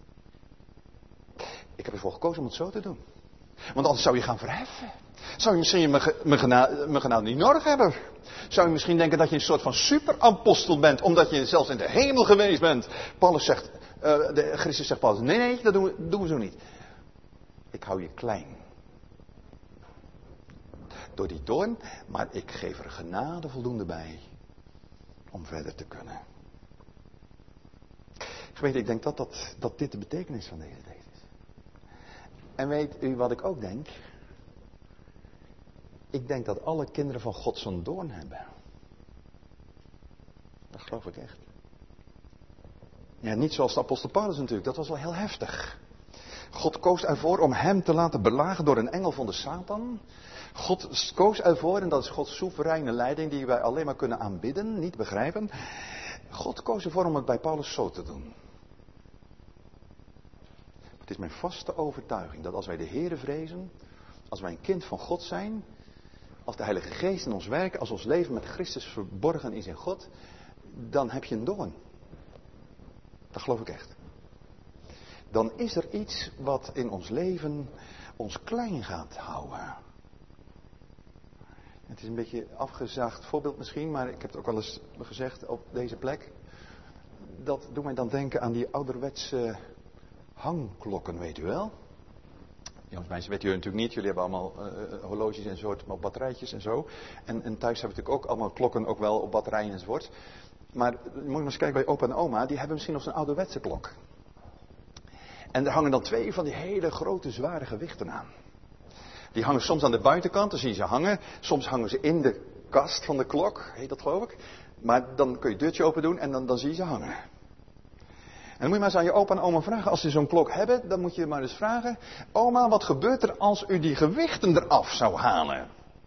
Ik heb ervoor gekozen om het zo te doen. Want anders zou je gaan verheffen. Zou je misschien mijn genade niet nodig hebben? Zou je misschien denken dat je een soort van superapostel bent, omdat je zelfs in de hemel geweest bent? Christus zegt Paulus, nee, dat doen we zo niet. Ik hou je klein. Door die doorn, maar ik geef er genade voldoende bij om verder te kunnen. Gemeente, ik denk dat dit de betekenis van deze tekst is. En weet u wat ik ook denk? Ik denk dat alle kinderen van God zo'n doorn hebben. Dat geloof ik echt. Ja, niet zoals de apostel Paulus natuurlijk, dat was wel heel heftig. God koos ervoor om hem te laten belagen door een engel van de Satan. God koos ervoor, en dat is Gods soevereine leiding die wij alleen maar kunnen aanbidden, niet begrijpen. God koos ervoor om het bij Paulus zo te doen. Het is mijn vaste overtuiging dat als wij de Heere vrezen, als wij een kind van God zijn, als de Heilige Geest in ons werkt, als ons leven met Christus verborgen is in God, dan heb je een doorn. Dat geloof ik echt. Dan is er iets wat in ons leven ons klein gaat houden. Het is een beetje een afgezaagd voorbeeld misschien, maar ik heb het ook wel eens gezegd op deze plek. Dat doet mij dan denken aan die ouderwetse hangklokken, weet u wel. Jongens, meisjes, weet jullie natuurlijk niet. Jullie hebben allemaal horloges en soort, maar batterijtjes en zo. En thuis hebben we natuurlijk ook allemaal klokken, ook wel op batterijen enzovoort. Maar moet je maar eens kijken bij opa en oma, die hebben misschien nog zo'n ouderwetse klok. En er hangen dan 2 van die hele grote zware gewichten aan. Die hangen soms aan de buitenkant, dan zie je ze hangen. Soms hangen ze in de kast van de klok, heet dat geloof ik. Maar dan kun je het deurtje open doen en dan zie je ze hangen. En dan moet je maar eens aan je opa en oma vragen. Als ze zo'n klok hebben, dan moet je maar eens vragen. Oma, wat gebeurt er als u die gewichten eraf zou halen?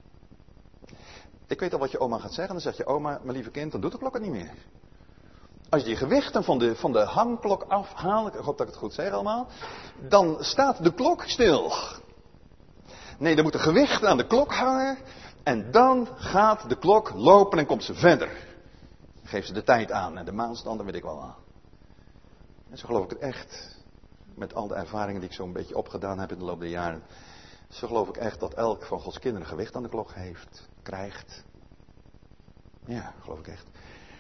Ik weet al wat je oma gaat zeggen. Dan zegt je oma, mijn lieve kind, dan doet de klok het niet meer. Als je die gewichten van de hangklok afhaalt, ik hoop dat ik het goed zeg allemaal. Dan staat de klok stil. Nee, dan moet de gewichten aan de klok hangen. En dan gaat de klok lopen en komt ze verder. Geef ze de tijd aan en de maanstanden weet ik wel aan. En zo geloof ik het echt. Met al de ervaringen die ik zo'n beetje opgedaan heb in de loop der jaren. Zo geloof ik echt dat elk van Gods kinderen gewicht aan de klok heeft. Krijgt. Ja, geloof ik echt.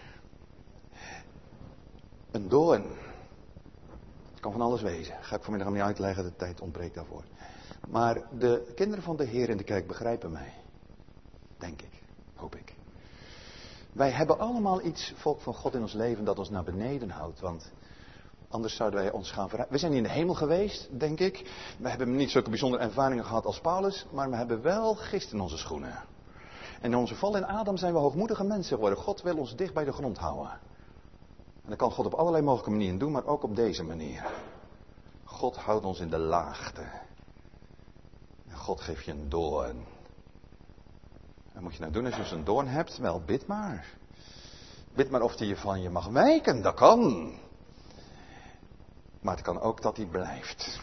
Een doorn. Het kan van alles wezen. Ga ik vanmiddag niet uitleggen, de tijd ontbreekt daarvoor. Maar de kinderen van de Heer in de kerk begrijpen mij. Denk ik. Hoop ik. Wij hebben allemaal iets, volk van God in ons leven, dat ons naar beneden houdt. Want anders zouden wij ons gaan verrijken. We zijn in de hemel geweest, denk ik. We hebben niet zulke bijzondere ervaringen gehad als Paulus. Maar we hebben wel gist in onze schoenen. En in onze val in Adam zijn we hoogmoedige mensen geworden. God wil ons dicht bij de grond houden. En dat kan God op allerlei mogelijke manieren doen, maar ook op deze manier. God houdt ons in de laagte. En God geeft je een doorn. En moet je nou doen als je zo'n doorn hebt? Wel, bid maar. Bid maar of die van je mag wijken, dat kan. Maar het kan ook dat hij blijft.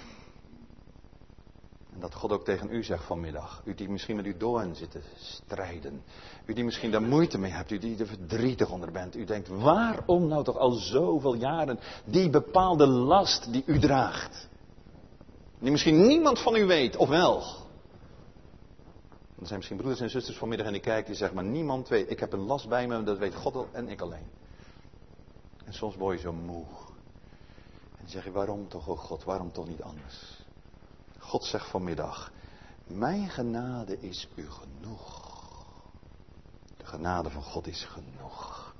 En dat God ook tegen u zegt vanmiddag. U die misschien met uw doorn zit te strijden. U die misschien daar moeite mee hebt. U die er verdrietig onder bent. U denkt, waarom nou toch al zoveel jaren die bepaalde last die u draagt. Die misschien niemand van u weet, of wel. Er zijn misschien broeders en zusters vanmiddag in de kerk die zeggen, maar niemand weet. Ik heb een last bij me, dat weet God en ik alleen. En soms word je zo moe. En dan zeg je, waarom toch, oh God, waarom toch niet anders? God zegt vanmiddag, mijn genade is u genoeg. De genade van God is genoeg.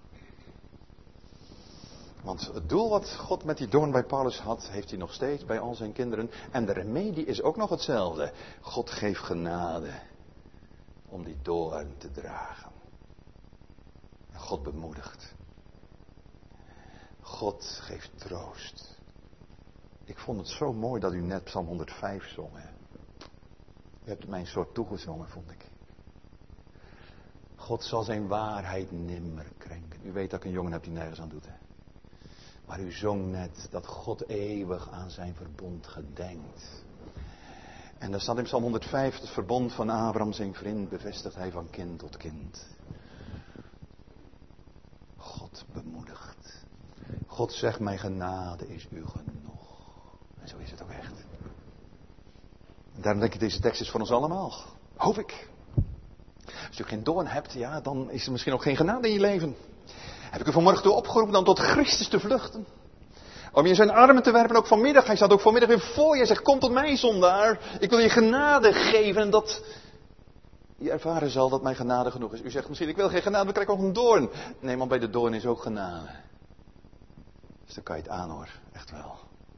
Want het doel wat God met die doorn bij Paulus had, heeft hij nog steeds bij al zijn kinderen. En de remedie is ook nog hetzelfde. God geeft genade om die doorn te dragen. En God bemoedigt. God geeft troost. Ik vond het zo mooi dat u net Psalm 105 zong. Hè? U hebt het mij een soort toegezongen, vond ik. God zal zijn waarheid nimmer krenken. U weet dat ik een jongen heb die nergens aan doet. Hè? Maar u zong net dat God eeuwig aan zijn verbond gedenkt. En daar staat in Psalm 105, het verbond van Abraham zijn vriend, bevestigt hij van kind tot kind. God bemoedigt. God zegt, mijn genade is u genoeg. En zo is het ook echt. En daarom denk ik, deze tekst is voor ons allemaal. Hoop ik. Als u geen doorn hebt, ja, dan is er misschien ook geen genade in je leven. Heb ik u vanmorgen toe opgeroepen dan tot Christus te vluchten. Om je in zijn armen te werpen, ook vanmiddag. Hij staat ook vanmiddag weer voor je. Hij zegt, kom tot mij zondaar. Ik wil je genade geven. En dat je ervaren zal dat mijn genade genoeg is. U zegt misschien, ik wil geen genade, maar krijg ik ook een doorn. Nee, want bij de doorn is ook genade. Dus dan kan je het aan hoor. Echt wel.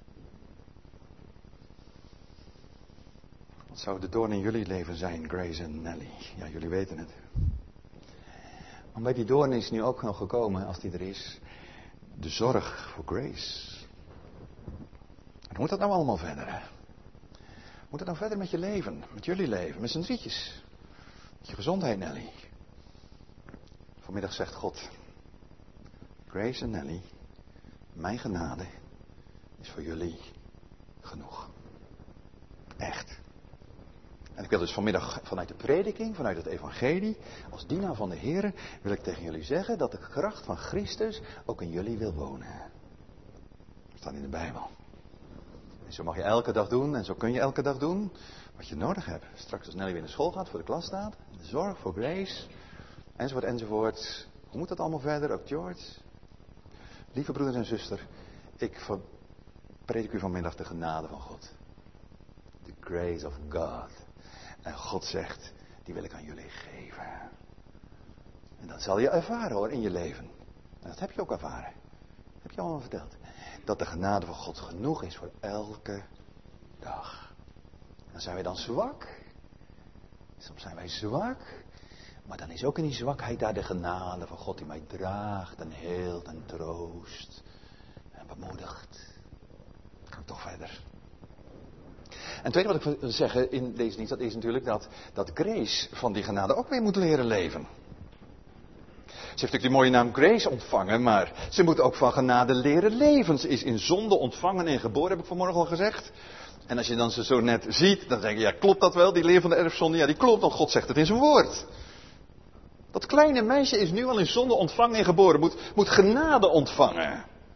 Wat zou de doorn in jullie leven zijn, Grace en Nelly? Ja, jullie weten het. Maar bij die doorn is nu ook nog gekomen, als die er is, de zorg voor Grace. En hoe moet dat nou allemaal verder? Hè? Hoe moet dat nou verder met je leven, met jullie leven, met z'n drietjes? Met je gezondheid, Nelly. Vanmiddag zegt God, Grace en Nelly, mijn genade is voor jullie genoeg. Echt. En ik weet wil dus vanmiddag vanuit de prediking, vanuit het evangelie, als dienaar van de Heer, wil ik tegen jullie zeggen dat de kracht van Christus ook in jullie wil wonen. Dat staat in de Bijbel. En zo mag je elke dag doen en zo kun je elke dag doen wat je nodig hebt. Straks als Nelly weer naar school gaat, voor de klas staat, de zorg voor Grace, enzovoort, enzovoort. Hoe moet dat allemaal verder? Ook George. Lieve broeders en zusters, ik predik u vanmiddag de genade van God. The grace of God. En God zegt, die wil ik aan jullie geven. En dat zal je ervaren hoor, in je leven. En dat heb je ook ervaren. Dat heb je allemaal verteld. Dat de genade van God genoeg is voor elke dag. Dan zijn wij dan zwak. Soms zijn wij zwak. Maar dan is ook in die zwakheid daar de genade van God die mij draagt en heelt en troost en bemoedigt. Dan kan ik toch verder. En het tweede wat ik wil zeggen in deze dienst, dat is natuurlijk dat Grace van die genade ook weer moet leren leven. Ze heeft natuurlijk die mooie naam Grace ontvangen, maar ze moet ook van genade leren leven. Ze is in zonde ontvangen en geboren, heb ik vanmorgen al gezegd. En als je dan ze zo net ziet, dan denk je, ja klopt dat wel, die leer van de erfzonde? Ja die klopt, want God zegt het in zijn woord. Dat kleine meisje is nu al in zonde ontvangen en geboren, moet genade ontvangen.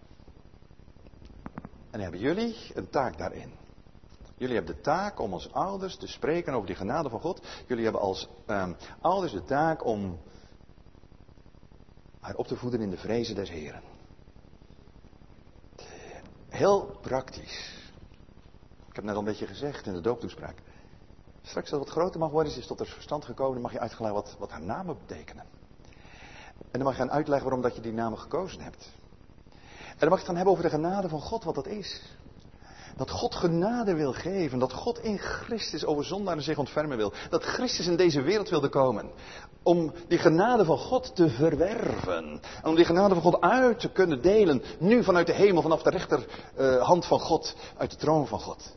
En dan hebben jullie een taak daarin. Jullie hebben de taak om als ouders te spreken over die genade van God. Jullie hebben als ouders de taak om haar op te voeden in de vrezen des Heren. Heel praktisch. Ik heb net al een beetje gezegd in de dooptoespraak. Straks als het wat groter mag worden, is tot er verstand gekomen, dan mag je uitleggen wat haar namen betekenen. En dan mag je gaan uitleggen waarom dat je die namen gekozen hebt. En dan mag je het gaan hebben over de genade van God, wat dat is. Dat God genade wil geven, dat God in Christus over zondaren zich ontfermen wil. Dat Christus in deze wereld wilde komen. Om die genade van God te verwerven. En om die genade van God uit te kunnen delen. Nu vanuit de hemel, vanaf de rechterhand van God, uit de troon van God.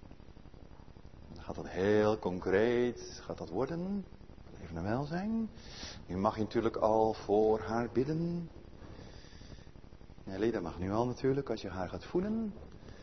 Dan gaat dat heel concreet, gaat dat worden. Leven en welzijn. Nu mag je natuurlijk al voor haar bidden. Nelly, dat mag nu al natuurlijk, als je haar gaat voeden.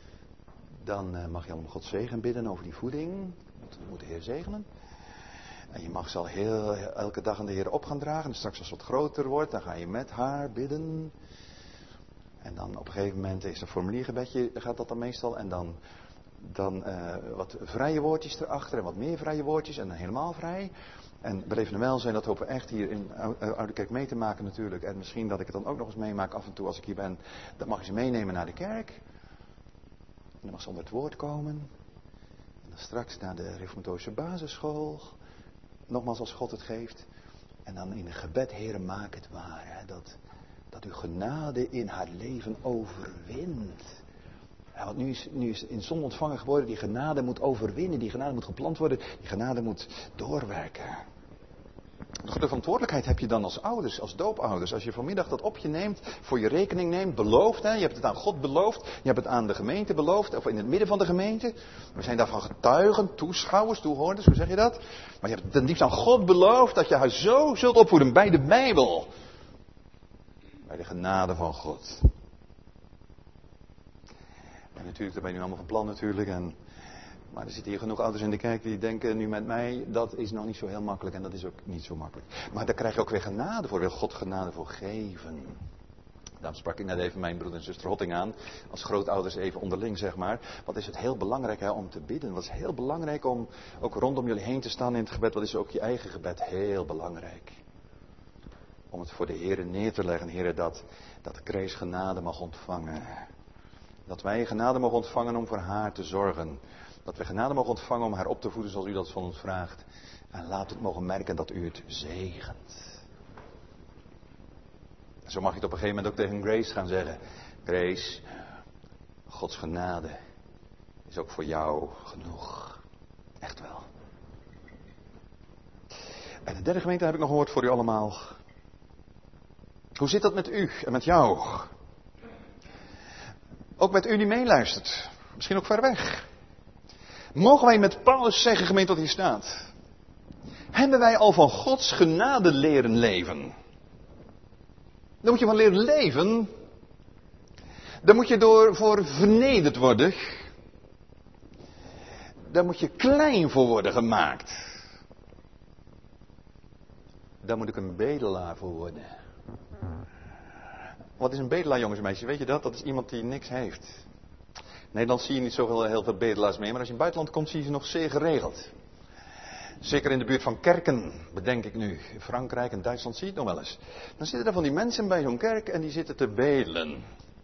Dan mag je al om Gods zegen bidden over die voeding. Moet de Heer zegenen. En je mag ze al elke dag aan de Heer op gaan dragen. En straks als het wat groter wordt, dan ga je met haar bidden. En dan op een gegeven moment is een formuliergebedje, gaat dat dan meestal. En dan wat vrije woordjes erachter en wat meer vrije woordjes. En dan helemaal vrij. En beleven en welzijn, dat hopen we echt hier in Oude Kerk mee te maken natuurlijk. En misschien dat ik het dan ook nog eens meemaak af en toe als ik hier ben. Dat mag je ze meenemen naar de kerk. En dan mag ze onder het woord komen. En dan straks naar de reformatorische basisschool. Nogmaals als God het geeft. En dan in een gebed, Heere, maak het waar. Hè, dat uw genade in haar leven overwint. Ja, want nu is in zonde ontvangen geworden. Die genade moet overwinnen. Die genade moet geplant worden. Die genade moet doorwerken. De verantwoordelijkheid heb je dan als ouders, als doopouders. Als je vanmiddag dat op je neemt, voor je rekening neemt, beloofd. Hè? Je hebt het aan God beloofd. Je hebt het aan de gemeente beloofd. Of in het midden van de gemeente. We zijn daarvan getuigen, toeschouwers, toehoorders. Hoe zeg je dat? Maar je hebt ten diepste aan God beloofd dat je haar zo zult opvoeden bij de Bijbel. Bij de genade van God. En natuurlijk, daar ben je nu allemaal van plan natuurlijk. Maar er zitten hier genoeg ouders in de kerk die denken nu met mij, dat is nog niet zo heel makkelijk en dat is ook niet zo makkelijk. Maar daar krijg je ook weer genade voor, wil God genade voor geven. Daarom sprak ik net even mijn broeder en zuster Hotting aan, als grootouders even onderling zeg maar. Wat is het heel belangrijk om te bidden, wat is heel belangrijk om ook rondom jullie heen te staan in het gebed, wat is ook je eigen gebed heel belangrijk. Om het voor de Heer neer te leggen, Heer, dat Grace genade mag ontvangen. Dat wij genade mogen ontvangen om voor haar te zorgen. Dat we genade mogen ontvangen om haar op te voeden zoals u dat van ons vraagt. En laat het mogen merken dat u het zegent. En zo mag je het op een gegeven moment ook tegen Grace gaan zeggen. Grace, Gods genade is ook voor jou genoeg. Echt wel. En de derde gemeente heb ik nog een woord voor u allemaal. Hoe zit dat met u en met jou? Ook met u die meeluistert. Misschien ook ver weg. Mogen wij met Paulus zeggen, gemeente, wat hier staat? Hebben wij al van Gods genade leren leven? Daar moet je van leren leven. Daar moet je voor vernederd worden. Daar moet je klein voor worden gemaakt. daar moet ik een bedelaar voor worden. Wat is een bedelaar, jongens en meisjes? Weet je dat? Dat is iemand die niks heeft. In Nederland zie je niet zoveel heel veel bedelaars meer, maar als je in het buitenland komt zie je ze nog zeer geregeld. Zeker in de buurt van kerken, bedenk ik nu. In Frankrijk en Duitsland zie je het nog wel eens. Dan zitten er van die mensen bij zo'n kerk en die zitten te bedelen.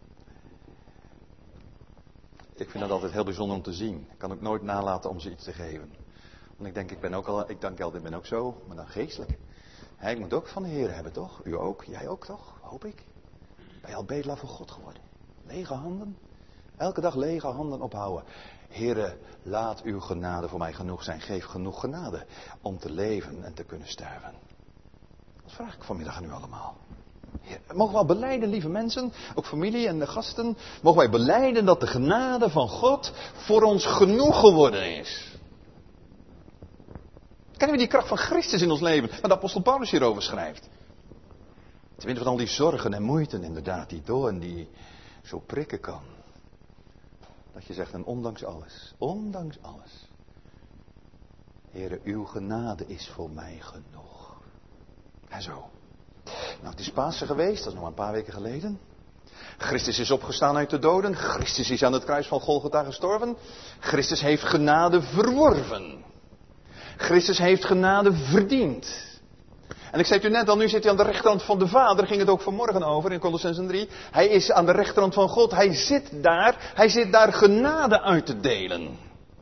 Ik vind dat altijd heel bijzonder om te zien. Ik kan ook nooit nalaten om ze iets te geven. Want ik denk, ik ben ook zo, maar dan geestelijk. Ik moet ook van de Heer hebben, toch? U ook, jij ook, toch? Hoop ik. Ben je al bedelaar voor God geworden? Lege handen? Elke dag lege handen ophouden. Heere, laat uw genade voor mij genoeg zijn. Geef genoeg genade om te leven en te kunnen sterven. Dat vraag ik vanmiddag aan u allemaal. Heer, mogen we al belijden, lieve mensen, ook familie en de gasten. Mogen wij belijden dat de genade van God voor ons genoeg geworden is. Kennen we die kracht van Christus in ons leven, waar de apostel Paulus hierover schrijft. Te midden van al die zorgen en moeiten inderdaad, die doorn die zo prikken kan. Dat je zegt, en ondanks alles. Heere, uw genade is voor mij genoeg. En zo. Nou, het is Pasen geweest, dat is nog een paar weken geleden. Christus is opgestaan uit de doden. Christus is aan het kruis van Golgotha gestorven. Christus heeft genade verworven. Christus heeft genade verdiend. En ik zei het u net al, nu zit hij aan de rechterhand van de Vader. Ging het ook vanmorgen over in Kolossenzen 3. Hij is aan de rechterhand van God. Hij zit daar genade uit te delen.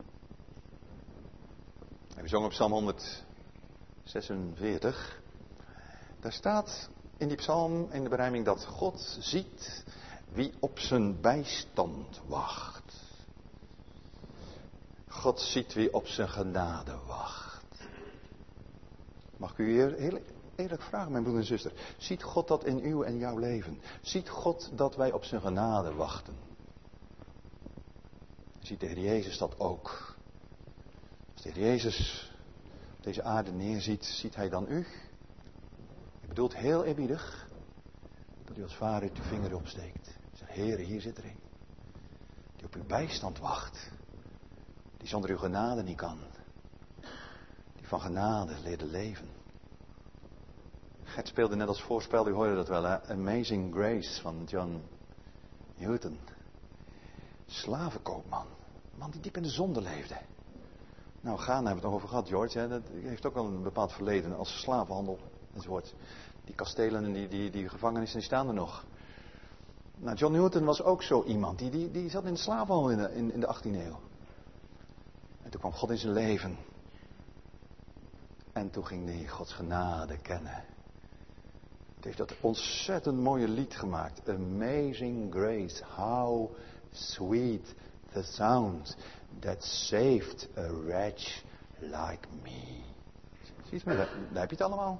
We zongen op Psalm 146. Daar staat in die psalm, in de berijming, dat God ziet wie op zijn bijstand wacht. God ziet wie op zijn genade wacht. Mag ik u hier eerlijk vragen, mijn broeder en zuster. Ziet God dat in uw en jouw leven? Ziet God dat wij op zijn genade wachten? Ziet de Heer Jezus dat ook? Als de Heer Jezus op deze aarde neerziet, ziet hij dan u? Ik bedoel het heel eerbiedig dat u als vader uw vinger opsteekt. Zeg, Heer, hier zit er een. Die op uw bijstand wacht. Die zonder uw genade niet kan. Die van genade leerde leven. Gert speelde net als voorspel, u hoorde dat wel, hè? Amazing Grace van John Newton. Slavenkoopman. Een man die diep in de zonde leefde. Nou, Ghana hebben we het nog over gehad, George. Hè? Dat heeft ook wel een bepaald verleden als slavenhandel enzovoort. Die kastelen en die gevangenissen die staan er nog. Nou, John Newton was ook zo iemand. Die zat in de slavenhandel in de 18e eeuw. En toen kwam God in zijn leven. En toen ging hij Gods genade kennen. Het heeft dat ontzettend mooie lied gemaakt. Amazing Grace, how sweet the sound that saved a wretch like me. Zie je het? Daar heb je het allemaal.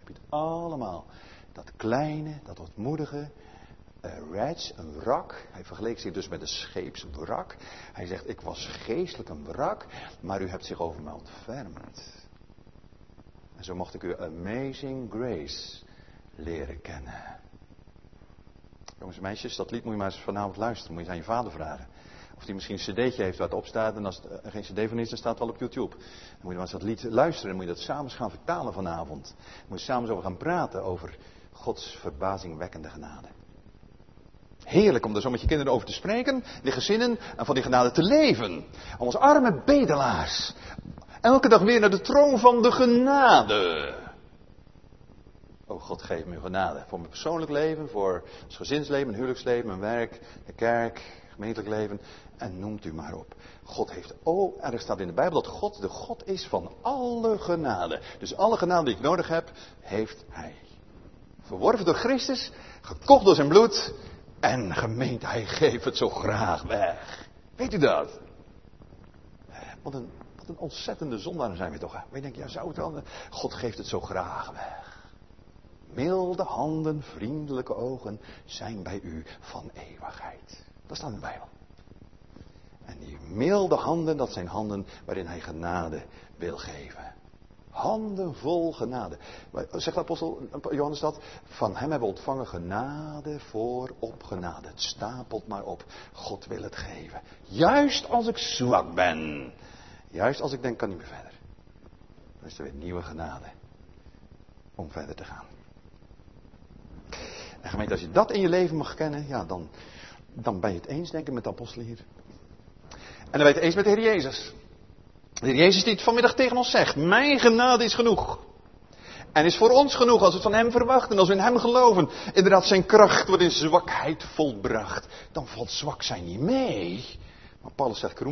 Dat kleine, dat ontmoedige, een wretch, een wrak. Hij vergeleek zich dus met een scheepswrak. Hij zegt, ik was geestelijk een wrak, maar u hebt zich over mij ontfermd. En zo mocht ik uw Amazing Grace leren kennen. Jongens en meisjes, dat lied moet je maar eens vanavond luisteren. Moet je aan je vader vragen. Of die misschien een cd'tje heeft waar het op staat. En als er geen cd van is, dan staat het wel op YouTube. Dan moet je maar eens dat lied luisteren. Dan moet je dat samen gaan vertalen vanavond. Dan moet je samen over gaan praten over Gods verbazingwekkende genade. Heerlijk om er zo met je kinderen over te spreken. Die gezinnen en van die genade te leven. Om als arme bedelaars. Elke dag weer naar de troon van de genade. O God, geef me uw genade. Voor mijn persoonlijk leven, voor ons gezinsleven, mijn huwelijksleven, mijn werk, de kerk, gemeentelijk leven. En noemt u maar op. God heeft, er staat in de Bijbel dat God de God is van alle genade. Dus alle genade die ik nodig heb, heeft Hij. Verworven door Christus, gekocht door zijn bloed. En gemeente, Hij geeft het zo graag weg. Weet u dat? Wat een ontzettende zondaar zijn we toch. Hè? Maar je denkt, ja, zou het dan? God geeft het zo graag weg. Milde handen, vriendelijke ogen zijn bij u van eeuwigheid. Dat staat in de Bijbel. En die milde handen, dat zijn handen waarin Hij genade wil geven. Handen vol genade. Zegt de apostel Johannes dat? Van hem hebben we ontvangen genade voorop genade. Het stapelt maar op. God wil het geven. Juist als ik zwak ben. Juist als ik denk, kan niet meer verder. Dan is er weer nieuwe genade. om verder te gaan. En gemeente, als je dat in je leven mag kennen, ja, dan ben je het eens, denk ik, met de apostelen hier. En dan ben je het eens met de Heer Jezus. De Heer Jezus die het vanmiddag tegen ons zegt. Mijn genade is genoeg. En is voor ons genoeg als we het van Hem verwachten. Als we in Hem geloven. Inderdaad, zijn kracht wordt in zwakheid volbracht. Dan valt zwak zijn niet mee. Maar Paulus zegt,